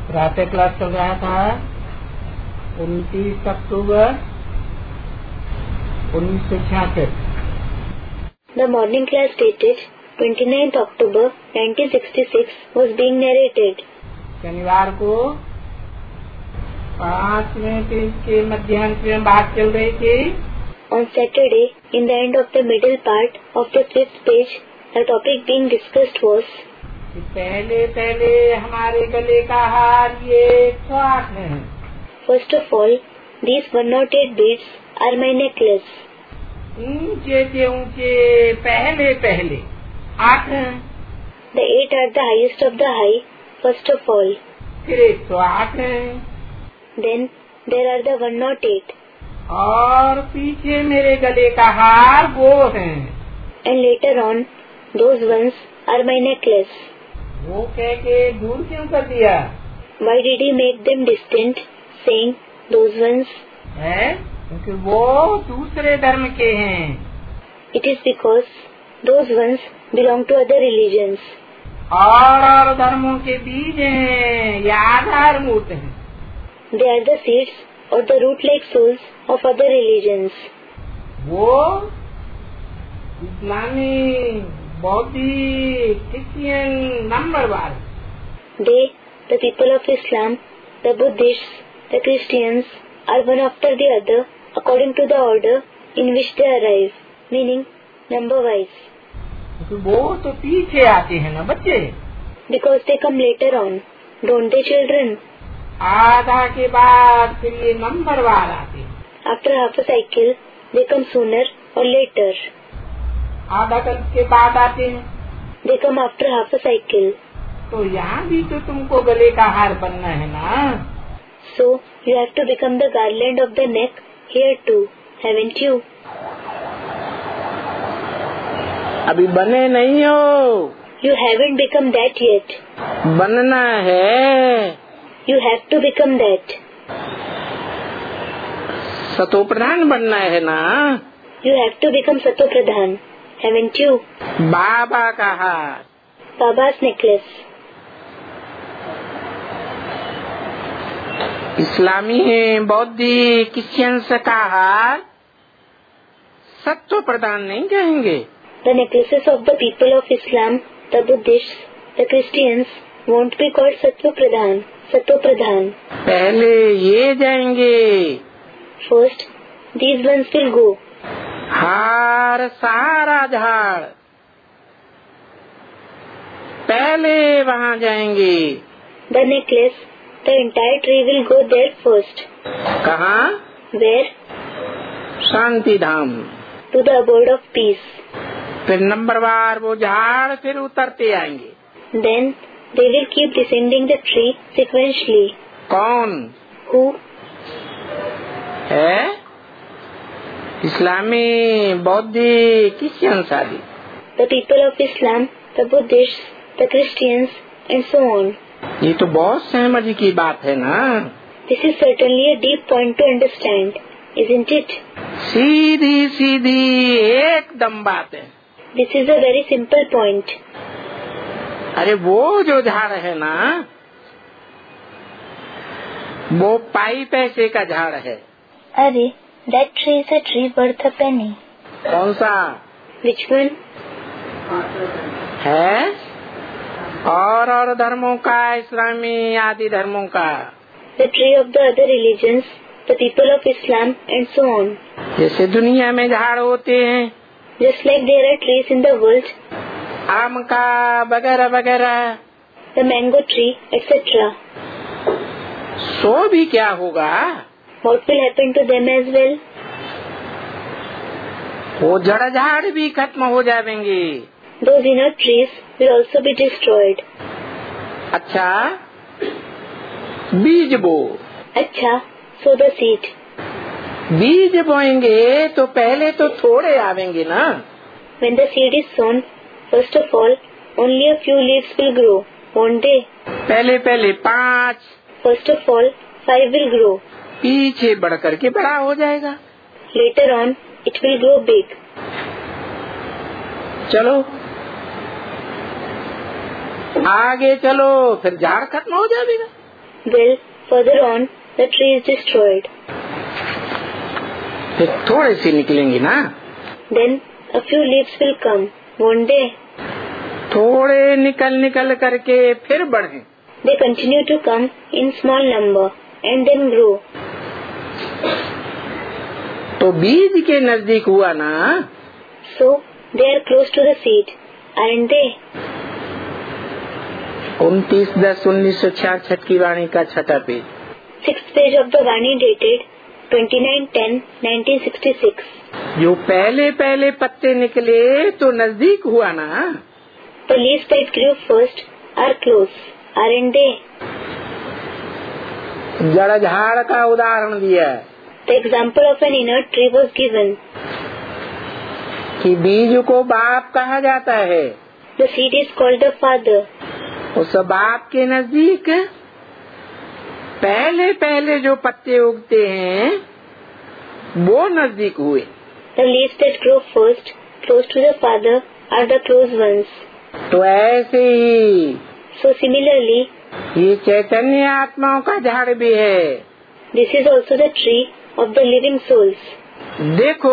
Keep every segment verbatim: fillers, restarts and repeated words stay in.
प्रातः क्लास चल रहा था उनतीस अक्टूबर उन्नीस सौ छियासठ। The morning class dated twenty-ninth October nineteen sixty-six was being narrated. शनिवार को पांचवें पेज के मध्यांश में बात चल रही थी। On Saturday, in the end of the middle part of the fifth page, the topic being discussed was कि पहले पहले हमारे गले का हार ये स्वाक है। First of all, these one hundred eight beads are my necklace. ऊंचे से ऊंचे पहले पहले आठ हैं। The eight are the highest of the high, first of all. फिर एक सौ आठ हैं। Then there are the one hundred eight. और पीछे मेरे गले का हार वो है। And later on, those ones are my necklace. वो कह के दूर क्यों कर दिया? Why did he make them distant, saying those ones? है क्योंकि वो दूसरे धर्म के हैं। It is because those ones belong to other religions. और और धर्मों के बीज हैं या आधारभूत हैं। They are the seeds or the root-like souls of other religions. वो इस्लामी, बौद्धिक, क्रिश्चियन नंबरवार। They, the people of Islam, the Buddhists, the Christians, are one after the other according to the order in which they arrive, meaning number-wise. वो तो पीछे आते हैं ना बच्चे। Because they come later on, don't they, children? आधा के बाद फिर ये नंबरवार आते हैं। After half a cycle, they come sooner or later. आधा कल्प के बाद आते हैं। They come after half a cycle. तो यहाँ भी तो तुमको गले का हार बनना है ना। So you have to become the garland of the neck here too, haven't you? अभी बने नहीं हो। You haven't become that yet. बनना है। You have to become that. सतो प्रधान बनना है ना। You have to become Sato Pradhan, haven't you? बाबा का हार। Baba's necklace. इस्लामी बौद्धिक क्रिश्चियन का हार सत्व प्रदान नहीं कहेंगे। The necklaces of the people of Islam, the Buddhists, the Christians won't be called Sattva Pradhan, Sato Pradhan. पहले ये जाएंगे। First, these ones will go. हार सारा झाड़ पहले वहाँ जाएंगे। The necklace, the entire tree will go there first. कहाँ? Where? Shanti Dham. To the abode of peace. फिर नंबरवार वो झाड़ फिर उतरते आएंगे। Then they will keep descending the tree sequentially. कौन? Who? है इस्लामी बौद्धिक क्रिश्चियन शादी। The people of Islam, the Buddhists, the Christians, and so on. ये तो बहुत समझ की बात है ना। This is certainly a deep point to understand, isn't it? सीधी सीधी एकदम बात है। This is a very simple point. अरे वो जो झाड़ है ना वो पाई पैसे का झाड़ है। अरे, that tree is a tree worth a penny. कौन सा? Which one? है और और धर्मों का, इस्लामी आदि धर्मों का। The tree of the other religions, the people of Islam, and so on. जैसे दुनिया में झाड़ होते हैं। Just like there are trees in the world. आम का वगैरह वगैरह। The mango tree, et cetera. सो भी क्या होगा? What will happen to them as well? वो जड़ झाड़ भी खत्म हो जाएंगे। Those inner trees will also be destroyed. अच्छा, बीज बो। अच्छा, sow the seed. बीज बोएंगे तो पहले तो थोड़े आवेंगे ना। When the seed is sown, first of all, only a few leaves will grow, won't they? पहले पहले पाँच। First of all, five will grow. पीछे बढ़ करके बड़ा हो जाएगा। Later on, it will grow big. चलो आगे चलो, फिर झाड़ खत्म हो जाएगा। Well, further on, the tree is destroyed. फिर थोड़े से निकलेंगे ना? Then a few leaves will come, won't they? थोड़े निकल निकल करके फिर बढ़े. They continue to come in small number and then grow. तो बीज के नजदीक हुआ ना? So they are close to the seed, aren't they? उनतीस दस उन्नीस सौ छियासठ की वाणी का छठा page. Sixth page of the Vani dated twenty-nine ten nineteen sixty-six. जो पहले पहले पत्ते निकले तो नजदीक हुआ ना? The leaves that grew first are close, aren't they? जड़ झाड़ का उदाहरण दिया है. The example of an inert tree was given. कि बीज को बाप कहा जाता है. The seed is called the father. उस बाप के नजदीक पहले पहले जो पत्ते उगते हैं वो नजदीक हुए. The leaves that grow first, close to the father, are the close ones. तो ऐसे ही So similarly, ये चैतन्य आत्माओं का झाड़ भी है. this is also the tree of the living souls. देखो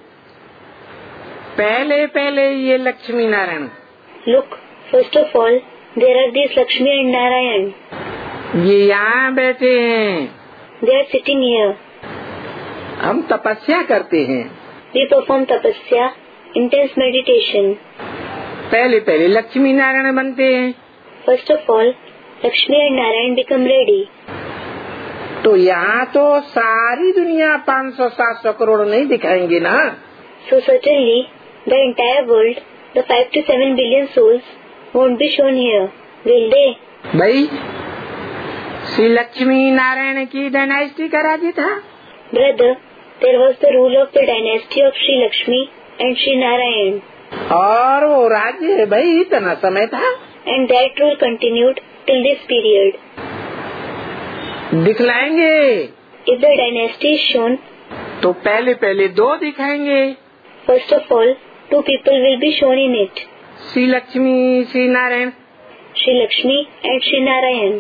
पहले पहले ये Lakshmi Narayan. Look, first of all, there are these Lakshmi and Narayan. ये यहाँ बैठे हैं. They are sitting here. हम तपस्या करते हैं. We perform tapasya, intense meditation. पहले पहले लक्ष्मी नारायण बनते हैं. First of all, Lakshmi and Narayan become ready. तो यहाँ तो सारी दुनिया पाँच सौ सात सौ करोड़ नहीं दिखाएंगे ना? So certainly, the entire world, the five to seven billion souls, won't be shown here, will they? भाई श्री लक्ष्मी नारायण की डायनेस्टी का राज्य था. Brother, there was the rule of the dynasty of Sri Lakshmi and Sri Narayan. और वो राज्य भाई इतना समय था. And that rule continued till this period. दिखलाएंगे. If the dynasty is shown, तो पहले पहले दो दिखाएंगे. first of all, two people will be shown in it. Shri Lakshmi Shri Narayan. Sri Lakshmi and Sri Narayan.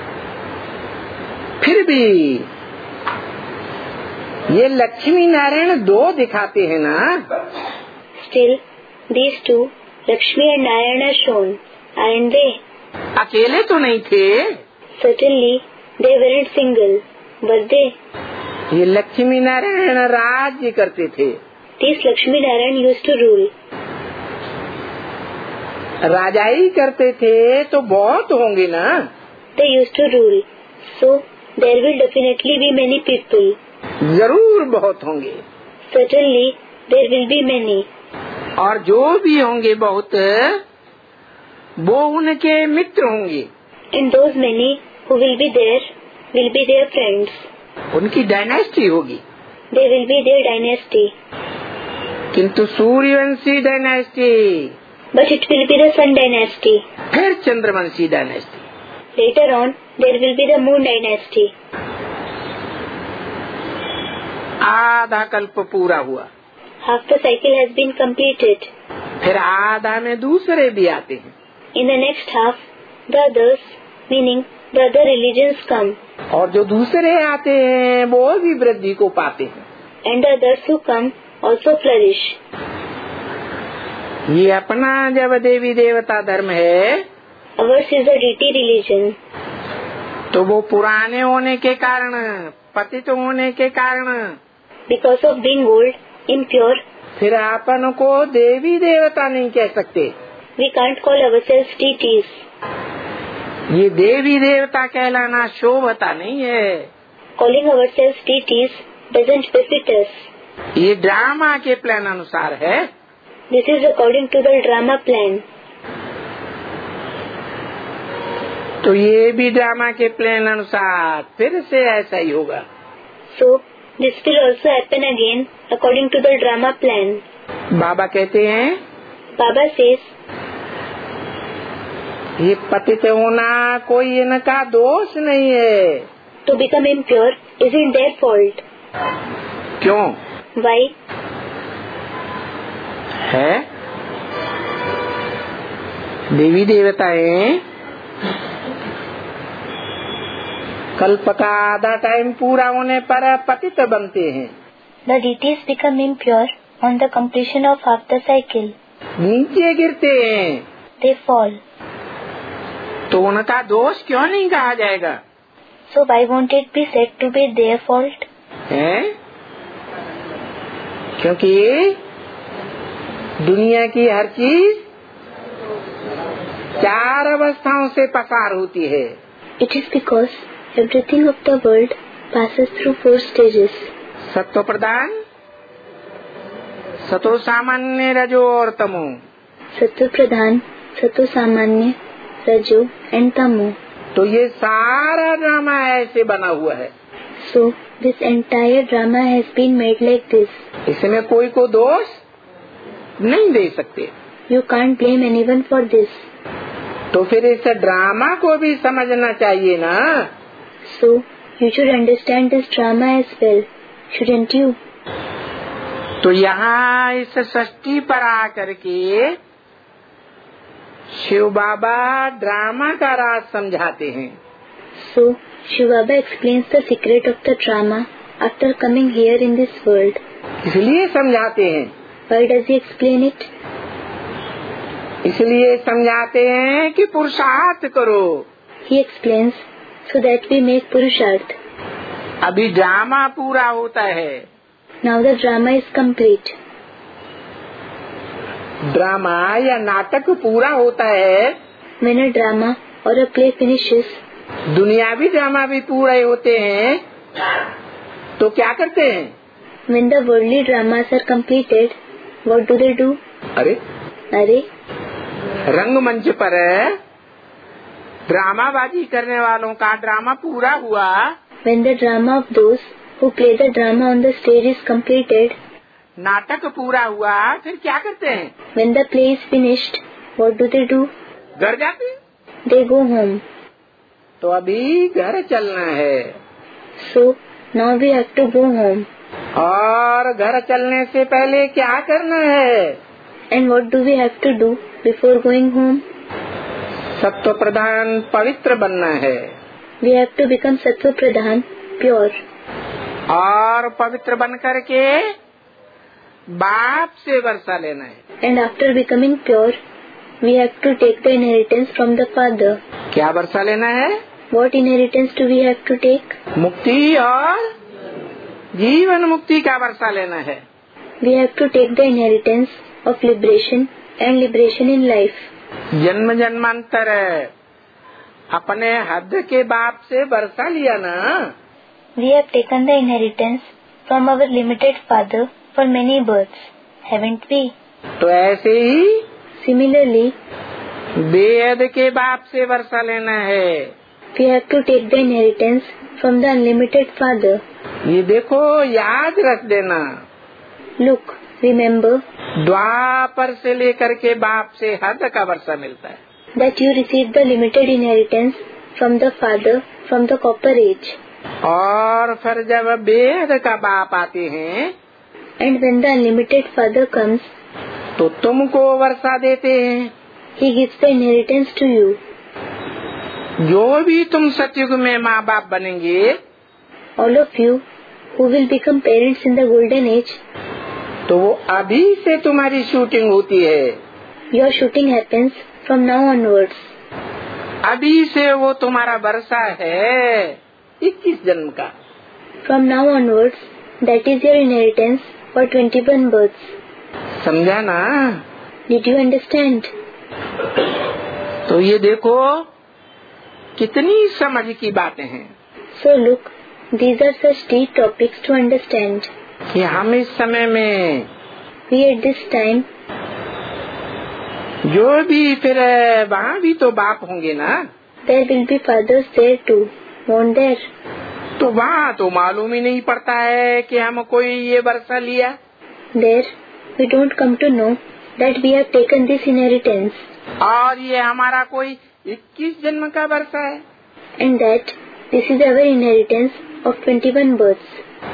फिर भी ये लक्ष्मी नारायण दो दिखाते हैं ना? Still, these two, Lakshmi and Narayan, are shown, aren't they? अकेले तो नहीं थे. Certainly, they weren't single, were they? ये लक्ष्मी नारायण राज्य करते थे. These Lakshmi Narayan used to rule. राजाई करते थे तो बहुत होंगे ना? They used to rule, so there will definitely be many people. जरूर बहुत होंगे. Certainly, there will be many. और जो भी होंगे बहुत वो उनके मित्र होंगे. And those many who will be there will be their friends. उनकी डायनेस्टी होगी. They will be their dynasty. किंतु सूर्यवंशी dynasty, But it will be the sun dynasty. फिर चंद्रवंशी dynasty. Later on, there will be the moon dynasty. आधा कल्प पूरा हुआ. Half the cycle has been completed. फिर आधा में दूसरे भी आते हैं. In the next half, the others, meaning the other religions, come. और जो दूसरे आते हैं वो भी वृद्धि को पाते हैं. And the others who come also flourish. ये अपना जब देवी देवता धर्म है Ours is a deity religion. तो वो पुराने होने के कारण, पतित होने के कारण, Because of being old, impure, फिर अपन को देवी देवता नहीं कह सकते. we can't call ourselves deities. ये देवी देवता कहलाना शोभता नहीं है. Calling ourselves deities doesn't befit us. ये ड्रामा के प्लान अनुसार है. This is according to the drama plan. तो ये भी ड्रामा के प्लान अनुसार फिर से ऐसा ही होगा. So, this will also happen again according to the drama plan. बाबा कहते हैं Baba says, ये पतित होना कोई इनका दोष नहीं है. to become impure isn't their fault. क्यों Why? है? देवी देवताएं कल्प का आधा टाइम पूरा होने पर पतित बनते हैं। The deities become impure on the completion of half the cycle. नीचे गिरते हैं। They fall. तो उनका दोष क्यों नहीं कहा जाएगा? So why won't it be said to be their fault? है? क्योंकि दुनिया की हर चीज चार अवस्थाओं से पसार होती है। It is because everything of the world passes through four stages. सत्व प्रधान, सतो सामान्य, रजो और तमो। सत्व प्रधान, सतो सामान्य, रजो एंड तमो। तो ये सारा ड्रामा ऐसे बना हुआ है। So this entire drama has been made like this. इसमें कोई को दोष नहीं दे सकते। You can't blame anyone for this. तो फिर इस ड्रामा को भी समझना चाहिए ना। So you should understand this drama as well, shouldn't you? तो यहाँ इस षष्ठी पर आकर के शिव बाबा ड्रामा का राज समझाते हैं। So Shiv Baba explains the secret of the drama after coming here in this world. इसलिए समझाते हैं। Why does he explain it? इसलिए समझाते हैं कि पुरुषार्थ करो। He explains so that we make purusharth. अभी ड्रामा पूरा होता है। Now the drama is complete. Drama या नाटक पूरा होता है। When a drama or a play finishes, दुनियावी ड्रामा भी पूरे होते हैं। तो क्या करते हैं? when the worldly dramas are completed, what do they do? अरे अरे रंगमंच पर ड्रामाबाजी करने वालों का ड्रामा पूरा हुआ। When the drama of those who play the drama on the stage is completed, नाटक पूरा हुआ, फिर क्या करते हैं? when the play is finished, what do they do? घर जाते हैं। They go home. तो अभी घर चलना है। So now we have to go home. और घर चलने से पहले क्या करना है? And what do we have to do before going home? सत्व प्रधान पवित्र बनना है। We have to become Sattva Pradhan, pure. और पवित्र बन करके बाप से वर्षा लेना है। And after becoming pure, we have to take the inheritance from the Father. क्या वर्षा लेना है? What inheritance do we have to take? मुक्ति और जीवन मुक्ति का वर्षा लेना है। We have to take the inheritance of liberation and liberation in life. जन्म जन्मांतर अपने हद के बाप से वर्षा लिया ना। We have taken the inheritance from our limited Father for many births, haven't we? तो ऐसे ही Similarly, बेहद के बाप से वर्षा लेना है। we have to take the inheritance from the unlimited Father. ये देखो, याद रख देना। Look, remember द्वापर से लेकर के बाप से हद का वर्षा मिलता है। that you received the limited inheritance from the Father from the copper age. और फिर जब बेहद का बाप आते हैं, And when the unlimited Father comes, तो तुमको वर्षा देते हैं। He gives the inheritance to you. जो भी तुम सतयुग में माँ बाप बनेंगे, All of you who will become parents in the golden age, तो वो अभी से तुम्हारी शूटिंग होती है। your shooting happens from now onwards. अभी से वो तुम्हारा वर्षा है इक्कीस जन्म का। From now onwards, that is your inheritance for twenty-one births. समझा ना? Did you understand? तो ये देखो कितनी समझ की बातें हैं। So look, these are such deep topics to understand. कि हम इस समय में We at this time, जो भी फिर वहाँ भी तो बाप होंगे ना। there will be fathers there too, won't there? तो वहाँ तो मालूम ही नहीं पड़ता है कि हम कोई ये वर्षा लिया। There, we don't come to know that we have taken this inheritance, और ये हमारा कोई इक्कीस जन्म का वर्षा है। and that this is our inheritance of twenty-one births.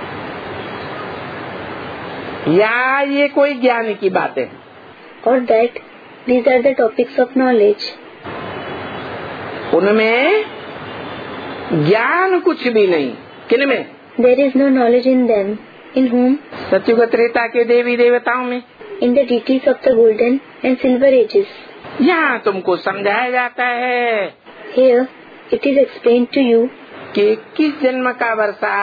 या ये कोई ज्ञान की बात है। Or that these are the topics of knowledge. उनमें ज्ञान कुछ भी नहीं। किन में? There is no knowledge in them. In whom? सत्युग त्रेता के देवी देवताओं में। In the deities of the golden and silver ages. यहाँ तुमको समझाया जाता है। Here it is explained to you कि किस जन्म का वर्षा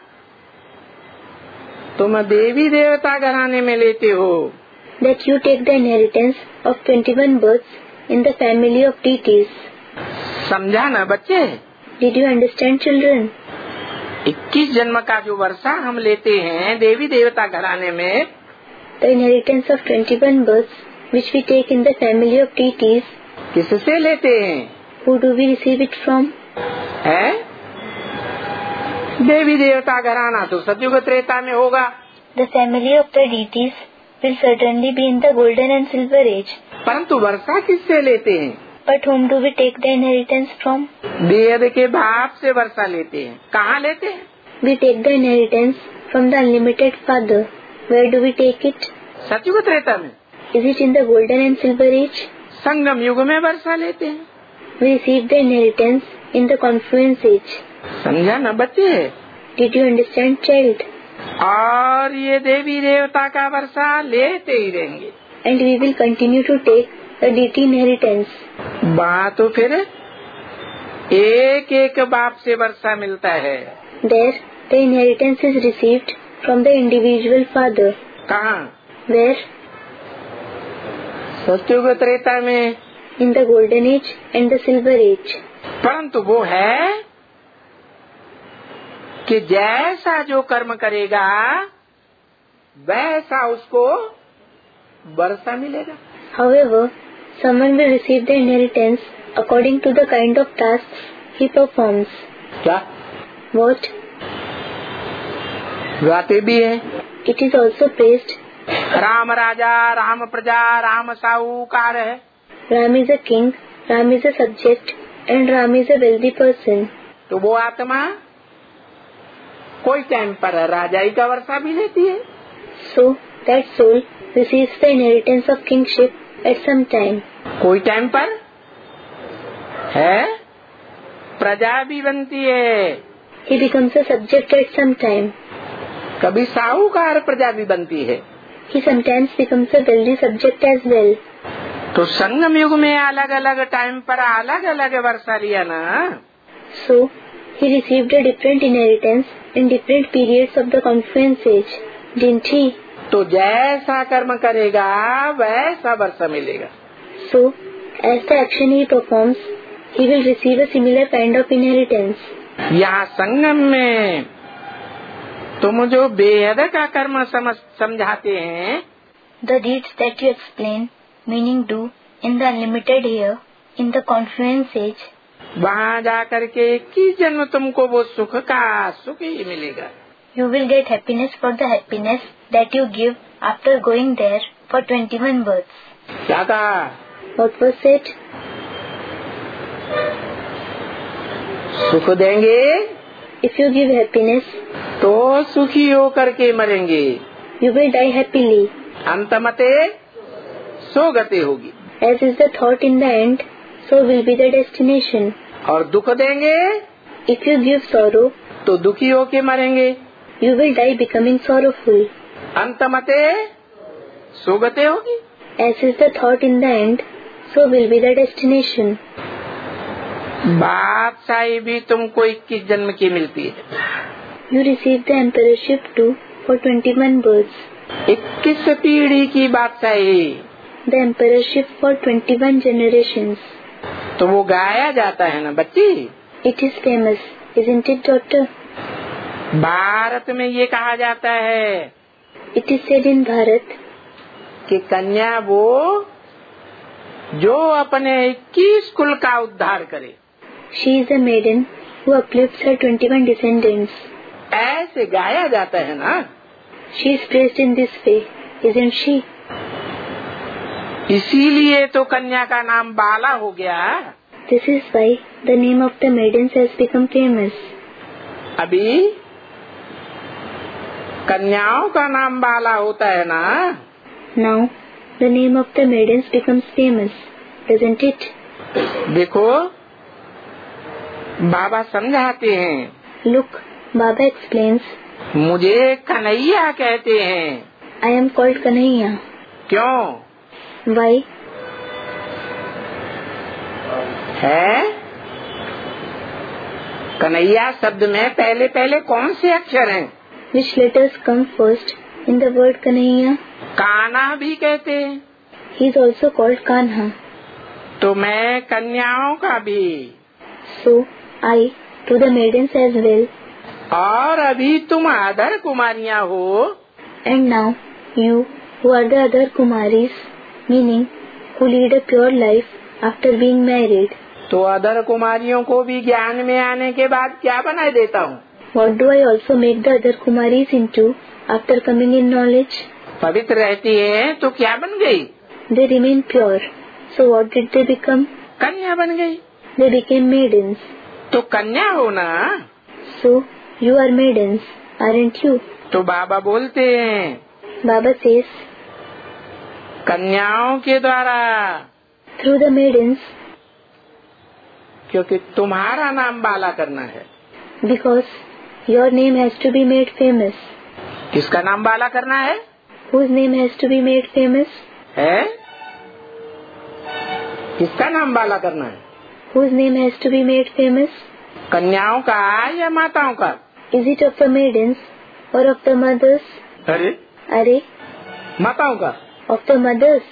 तुम देवी देवता घराने में लेते हो। that you take the inheritance of twenty-one births in the family of deities. समझा ना बच्चे? Did you understand, children? इक्कीस जन्म का जो वर्षा हम लेते हैं देवी देवता घराने में, The inheritance of twenty-one births which we take in the family of deities. किससे लेते हैं? Who do we receive it from? है देवी देवता घराना तो सतयुग त्रेता में होगा। The family of the deities will certainly be in the golden and silver age. परंतु वर्षा किससे लेते हैं? But whom do we take the inheritance from? वेद के भाव से वर्षा लेते हैं। कहाँ लेते हैं? We take the inheritance from the unlimited Father. Where do we take it? सतयुग त्रेता में। Is it in the golden and silver age? संगम युग में वर्षा लेते हैं। We receive the inheritance in the confluence age. समझा ना बच्चे? Did you understand, child? और ये देवी देवता का वर्षा लेते ही रहेंगे। And we will continue to take the deity inheritance. बात तो फिर एक एक बाप से वर्षा मिलता है। There, the inheritance is received from the individual father. कहाँ? Where? सतयुग त्रेता में। In the golden age and the silver age. परंतु वो है कि जैसा जो कर्म करेगा वैसा उसको वर्षा मिलेगा। However, someone will receive the inheritance according to the kind of tasks he performs. क्या? What? गाते भी है। It is also praised. Ram राजा, राम प्रजा, राम साहूकार है। Ram is a king, Ram is a subject, and Ram is a wealthy person. तो वो आत्मा कोई टाइम पर राजाई का वर्षा भी लेती है। So, that soul receives the inheritance of kingship at some time. कोई टाइम पर है प्रजा भी बनती है। He becomes a subject at some time. कभी साहूकार प्रजा भी बनती है। He sometimes becomes a wealthy subject as well. तो संगम युग में अलग अलग टाइम पर अलग अलग वर्षा लिया ना। So, he received a different inheritance in different periods of the confluence age, didn't he? तो जैसा कर्म करेगा वैसा वर्षा मिलेगा। So, as the action he performs, he will receive a similar kind of inheritance. यहाँ संगम में तुम जो बेहद का कर्म समझ समझाते हैं, The deeds that you explain, meaning do, in the unlimited here, in the confluence age, वहाँ जाकर के किस जन्म तुमको वो सुख का सुख ही मिलेगा। you will get happiness for the happiness that you give after going there for twenty-one births. क्या कहा? What was said? सुख देंगे If you give happiness, तो सुखी होकर के मरेंगे। you will die happily. अंतमते सो गति होगी। As is the thought in the end, so will be the destination. और दुख देंगे If you give sorrow, तो दुखी होके मरेंगे। you will die becoming sorrowful. अंतमते सो गति होगी। As is the thought in the end, so will be the destination. बादशाही भी तुमको इक्कीस जन्म की मिलती है। You receive the emperorship too for twenty-one births. इक्कीस पीढ़ी की बादशाही, The emperorship for twenty-one generations. तो वो गाया जाता है ना बच्ची। It is famous, isn't it, daughter? Bharat में ये कहा जाता है It is said in Bharat कि कन्या वो जो अपने इक्कीस कुल का उद्धार करे। she is a maiden who uplifts her twenty-one descendants. ऐसे गाया जाता है ना। She is praised in this way, isn't she? इसीलिए तो कन्या का नाम बाला हो गया। This is why the name of the maidens has become famous. अभी कन्याओं का नाम बाला होता है ना। Now the name of the maidens becomes famous, doesn't it? देखो बाबा समझाते हैं, Look, Baba explains, मुझे कन्हैया कहते हैं। I am called Kanhaiya. क्यों? Why? है कन्हैया शब्द में पहले पहले कौन से अक्षर हैं? Which letters come first in the word Kanhaiya? Kanha भी कहते हैं। He is also called Kanha. तो मैं कन्याओं का भी। So, I to the maidens as well. और अभी तुम आदर कुमारियाँ हो। And now, you, who are the other Kumaris, meaning, who lead a pure life after being married. तो अदर कुमारियों को भी ज्ञान में आने के बाद क्या बना देता हूँ? What do I also make the other Kumaris into after coming in knowledge? पवित्र रहती है तो क्या बन गई? They remain pure. So what did they become? कन्या बन गई। They became maidens. तो कन्या हो ना? So you are maidens, aren't you? तो बाबा बोलते हैं, Baba says, कन्याओं के द्वारा, through the maidens, क्योंकि तुम्हारा नाम बाला करना है। because your name has to be made famous. किसका नाम बाला करना है? Whose name has to be made famous? है? किसका नाम बाला करना है? Whose name has to be made famous? कन्याओं का या माताओं का? Is it of the maidens or of the mothers? अरे Are माताओं का। of the mothers.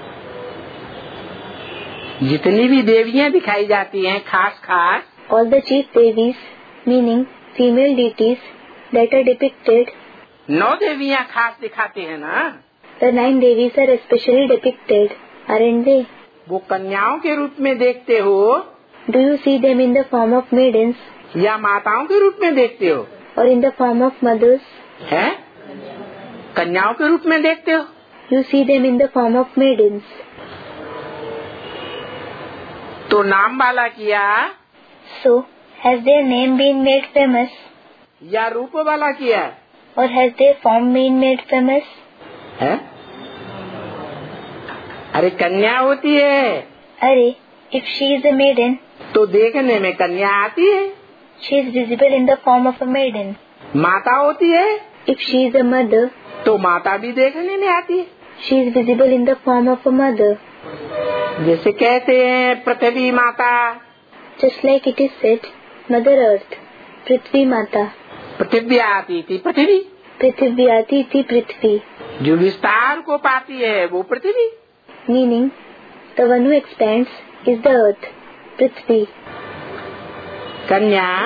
जितनी भी देवियां दिखाई जाती हैं खास खास, All the chief devis, meaning female deities that are depicted, नौ देवियां खास दिखाते हैं ना? the nine devis are especially depicted, aren't they? वो कन्याओं के रूप में देखते हो Do you see them in the form of maidens या माताओं के रूप में देखते हो? or in the form of mothers? है? कन्याओं के रूप में देखते हो? You see them in the form of maidens. तो नाम बाला किया So, has their name been made famous या रूप वाला किया? or has their form been made famous? है? अरे कन्या होती है Are, if she is a maiden, तो देखने में कन्या आती है। she is visible in the form of a maiden. माता होती है If she is a mother, तो माता भी देखने में आती है। she is visible in the form of a mother. जैसे कहते हैं पृथ्वी माता, Just like it is said, Mother Earth, Prithvi Mata, पृथ्वी आती थी पृथ्वी, Prithivyati Ti Prithvi, जो विस्तार को पाती है वो पृथ्वी। meaning the one who expands is the earth, Prithvi. कन्या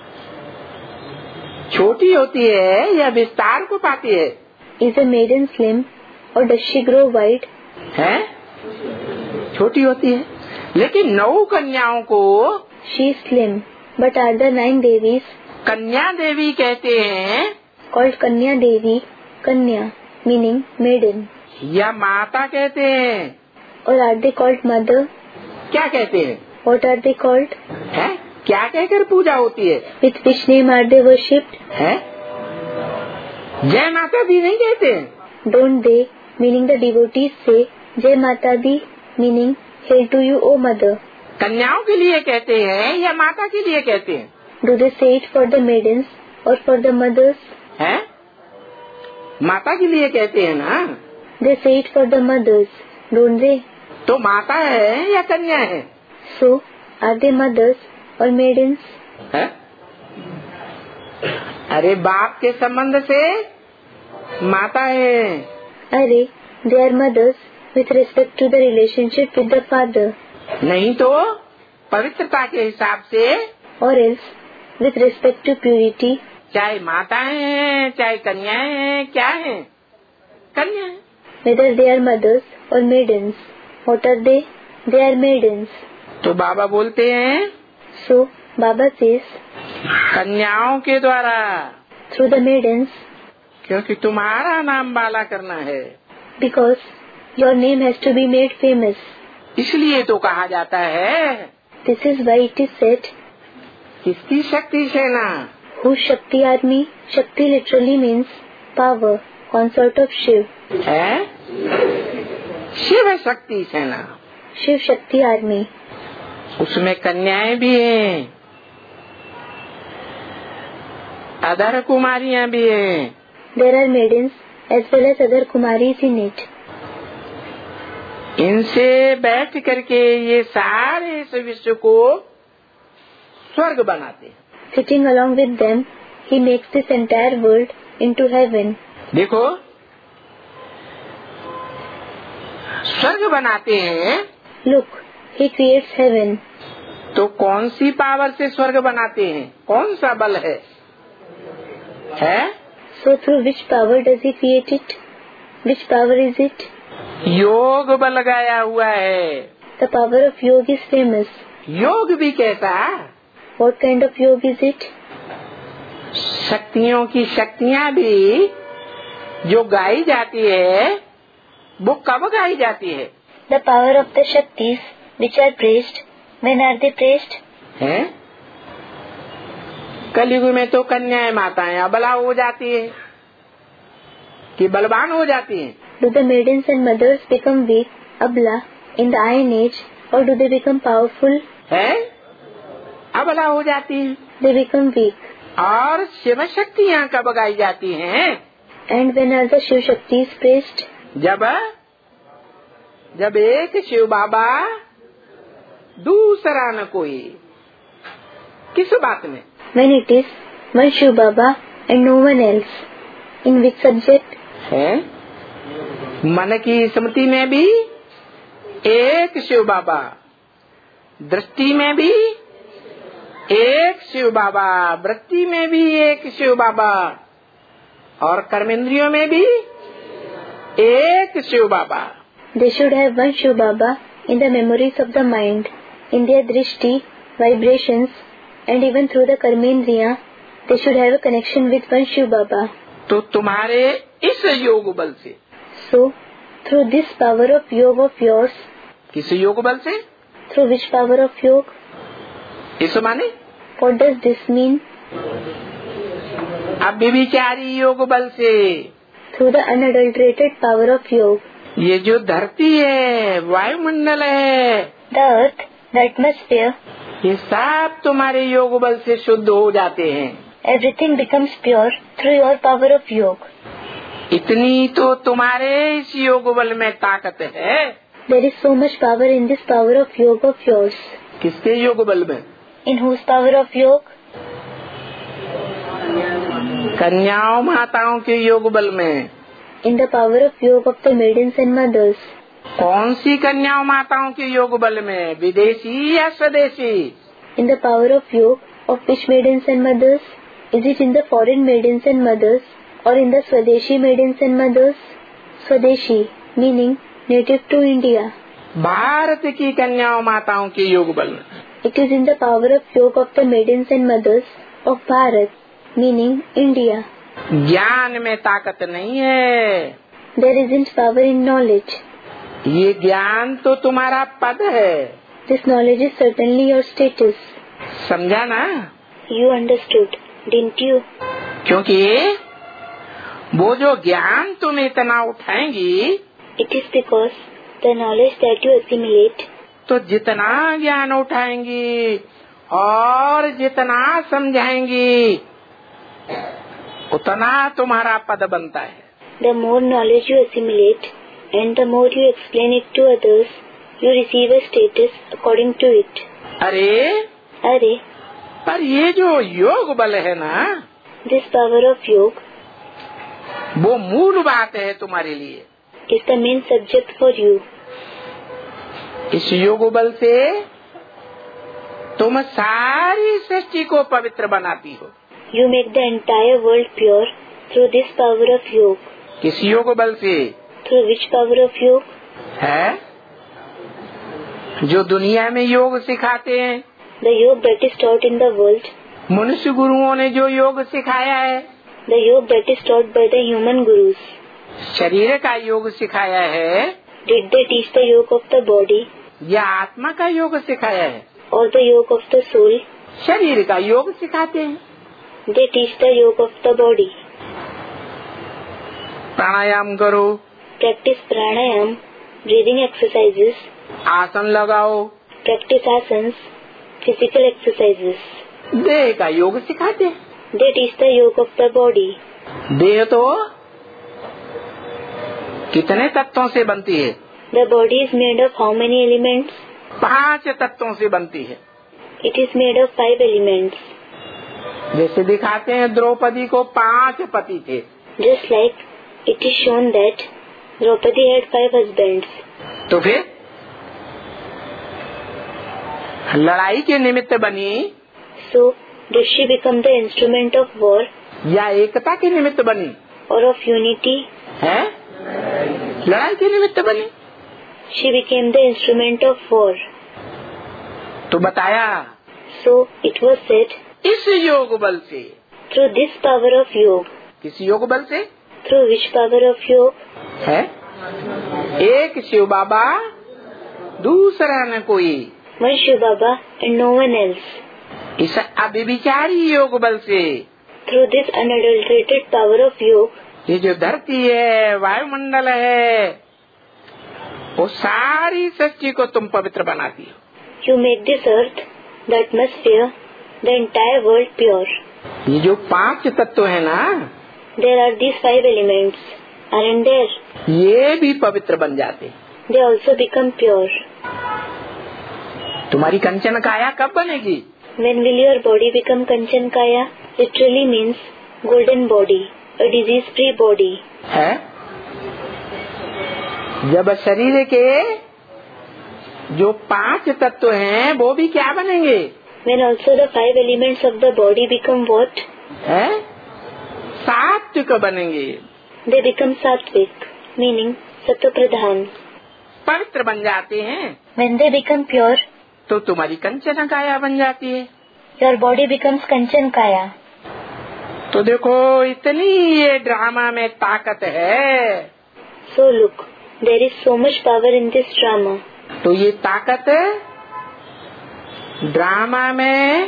छोटी होती है या विस्तार को पाती है? Is a maiden slim or does she grow wide? है? छोटी होती है, लेकिन नौ कन्याओं को She is slim, but are the nine devis कन्या देवी कहते हैं called Kanya Devi, Kanya, meaning maiden, या माता कहते हैं? or are they called mother? क्या कहते हैं? What are they called? है? क्या कहकर पूजा होती है? With which name are they worshipped? है? जय माता दी नहीं कहते हैं? Don't they, meaning the devotees, say Jai Mata Di, meaning hail to you, O mother? कन्याओं के लिए कहते हैं या माता के लिए कहते हैं? Do they say it for the maidens or for the mothers? है? माता के लिए कहते हैं ना? They say it for the mothers, don't they? तो माता है या कन्या है? So, are they mothers or maidens? है? अरे बाप के संबंध से माता है। Are, they are mothers with respect to the relationship with the father, नहीं तो पवित्रता के हिसाब से, or else with respect to purity, चाहे माताएं हैं चाहे कन्याएं हैं, क्या है? कन्या है। whether they are mothers or maidens. What are they? They are maidens. तो बाबा बोलते हैं So, Baba says, कन्याओं के द्वारा, through the maidens, क्योंकि तुम्हारा नाम बाला करना है, because your name has to be made famous. इसलिए तो कहा जाता है This is why it is said, किसकी शक्ति सेना? whose Shakti army? Shakti literally means power, consort of Shiv. है? शिव शक्ति सेना। Shiv Shakti army. उसमें कन्याएं भी हैं। अदर कुमारियां भी हैं। There are maidens as well as other Kumaris in it. इनसे बैठ करके ये सारे इस विश्व को स्वर्ग बनाते हैं। Sitting along with them, he makes this entire world into heaven. देखो, स्वर्ग बनाते हैं। Look, he creates heaven. तो कौन सी पावर से स्वर्ग बनाते हैं? कौन सा बल है? है? So through which power does he create it? Which power is it? योग बल लगाया हुआ है। The power of yoga is famous. योग भी कैसा? What kind of yoga is it? शक्तियों की शक्तियाँ भी जो गाई जाती है, वो कब गाई जाती है? The power of the Shaktis which are praised. When are they praised? है? कलयुग में तो कन्याएं माताएं अबला हो जाती है कि बलवान हो जाती हैं? Do the maidens and mothers become weak, abla, in the Iron Age, or do they become powerful? है? अबला हो जाती हैं। They become weak. और शिव शक्तियाँ कब गाई जाती हैं? And when are the Shiv Shaktis praised? जब जब एक शिव बाबा दूसरा न कोई। किस बात में? When it is one Shiv Baba and no one else. In which subject? है? मन की स्मृति में भी एक शिव बाबा, दृष्टि में भी एक शिव बाबा, वृत्ति में भी एक शिव बाबा, और कर्मेंद्रियों में भी एक शिव बाबा। They should have one Shiv Baba in the memories of the mind, in their drishti, vibrations, and even through the karmendriya, they should have a connection with one Shiv Baba. तो तुम्हारे इस योग बल से, So, through this power of yoga of yours, किस योग बल से? through which power of yoga? इस माने What does this mean? अव्यभिचारी योग बल से। Through the unadulterated power of yoga. ये जो धरती है, वायुमंडल है, The earth, the atmosphere, ये सब तुम्हारे योग बल से शुद्ध हो जाते हैं। everything becomes pure through your power of yoga. इतनी तो तुम्हारे इस योग बल में ताकत है। There is so much power in this power of yoga of yours. किसके योग बल में? In whose power of yoga? कन्याओं माताओं के योग बल में। In the power of yoga of the maidens and mothers. कौन सी कन्याओं माताओं के योग बल में? विदेशी या स्वदेशी? In the power of yoga of which maidens and mothers? Is it in the foreign maidens and mothers or in the Swadeshi maidens and mothers? Swadeshi meaning native to India. Bharat की कन्याओं माताओं के योग बल में। It is in the power of yoga of the maidens and mothers of Bharat meaning India. ज्ञान में ताकत नहीं है। There isn't power in knowledge. ये ज्ञान तो तुम्हारा पद है। This knowledge is certainly your status. समझा ना? You understood, didn't you? क्योंकि वो जो ज्ञान तुम इतना उठाएंगी, It is because the knowledge that you assimilate, तो जितना ज्ञान उठाएंगी और जितना समझाएंगी, उतना तुम्हारा पद बनता है। the more knowledge you assimilate and the more you explain it to others, you receive a status according to it. अरे अरे पर ये जो योग बल है ना, this power of yoga वो मूल बात है तुम्हारे लिए। is the main subject for you. इस योग बल से तुम सारी सृष्टि को पवित्र बनाती हो। You make the entire world pure through this power of yoga. किस योग बल से? Through which power of yoga? है जो दुनिया में योग सिखाते हैं, The yoga that is taught in the world, मनुष्य गुरुओं ने जो योग सिखाया है, the yoga that is taught by the human gurus. शरीर का योग सिखाया है Did they teach the yoga of the body या आत्मा का योग सिखाया है? or the yoga of the soul? शरीर का योग सिखाते हैं। They teach the yoga of the body. प्राणायाम करो, Practice pranayam, breathing exercises, आसन लगाओ, practice asanas, physical exercises. देह का योग सिखाते हैं। They teach the yoga of the body. देह तो कितने तत्वों से बनती है? The body is made of how many elements? पांच तत्वों से बनती है। It is made of five elements. जैसे दिखाते हैं द्रौपदी को पांच पति थे। Just like it is shown that Draupadi had five husbands. तो फिर लड़ाई के निमित्त बनी। So did she become the instrument of war? या एकता के निमित्त बनी? Or of unity? है? लड़ाई के निमित्त बनी। She became the instrument of war. तो बताया। So it was said, इस योग बल से। through this power of yoga. किस योग बल से? Through which power of yoga? है? एक शिव बाबा, दूसरा न कोई। One Shiv Baba and no one else. इस अभिविचारी योग बल से। Through this unadulterated power of yoga. ये जो धरती है, वायुमंडल है, वो सारी सृष्टि को तुम पवित्र बनाती हो। You make this earth, the atmosphere, the entire world pure. ये जो पांच तत्व है ना, There are these five elements, aren't there? ये भी पवित्र बन जाते। They also become pure. तुम्हारी कंचन काया कब बनेगी? When will your body become Kanchan Kaya? Literally means golden body, a disease-free body. है? जब शरीर के जो पांच तत्व हैं, वो भी क्या बनेंगे? When also the five elements of the body become what? है? सात्विक बनेंगे। They become Sattvic, meaning Sattva-pradhan. पवित्र बन जाते हैं। When they become pure, तो तुम्हारी कंचन काया बन जाती है। your body becomes Kanchan Kaya. तो देखो इतनी ये ड्रामा में ताकत है। So look, there is so much power in this drama. तो ये ताकत ड्रामा में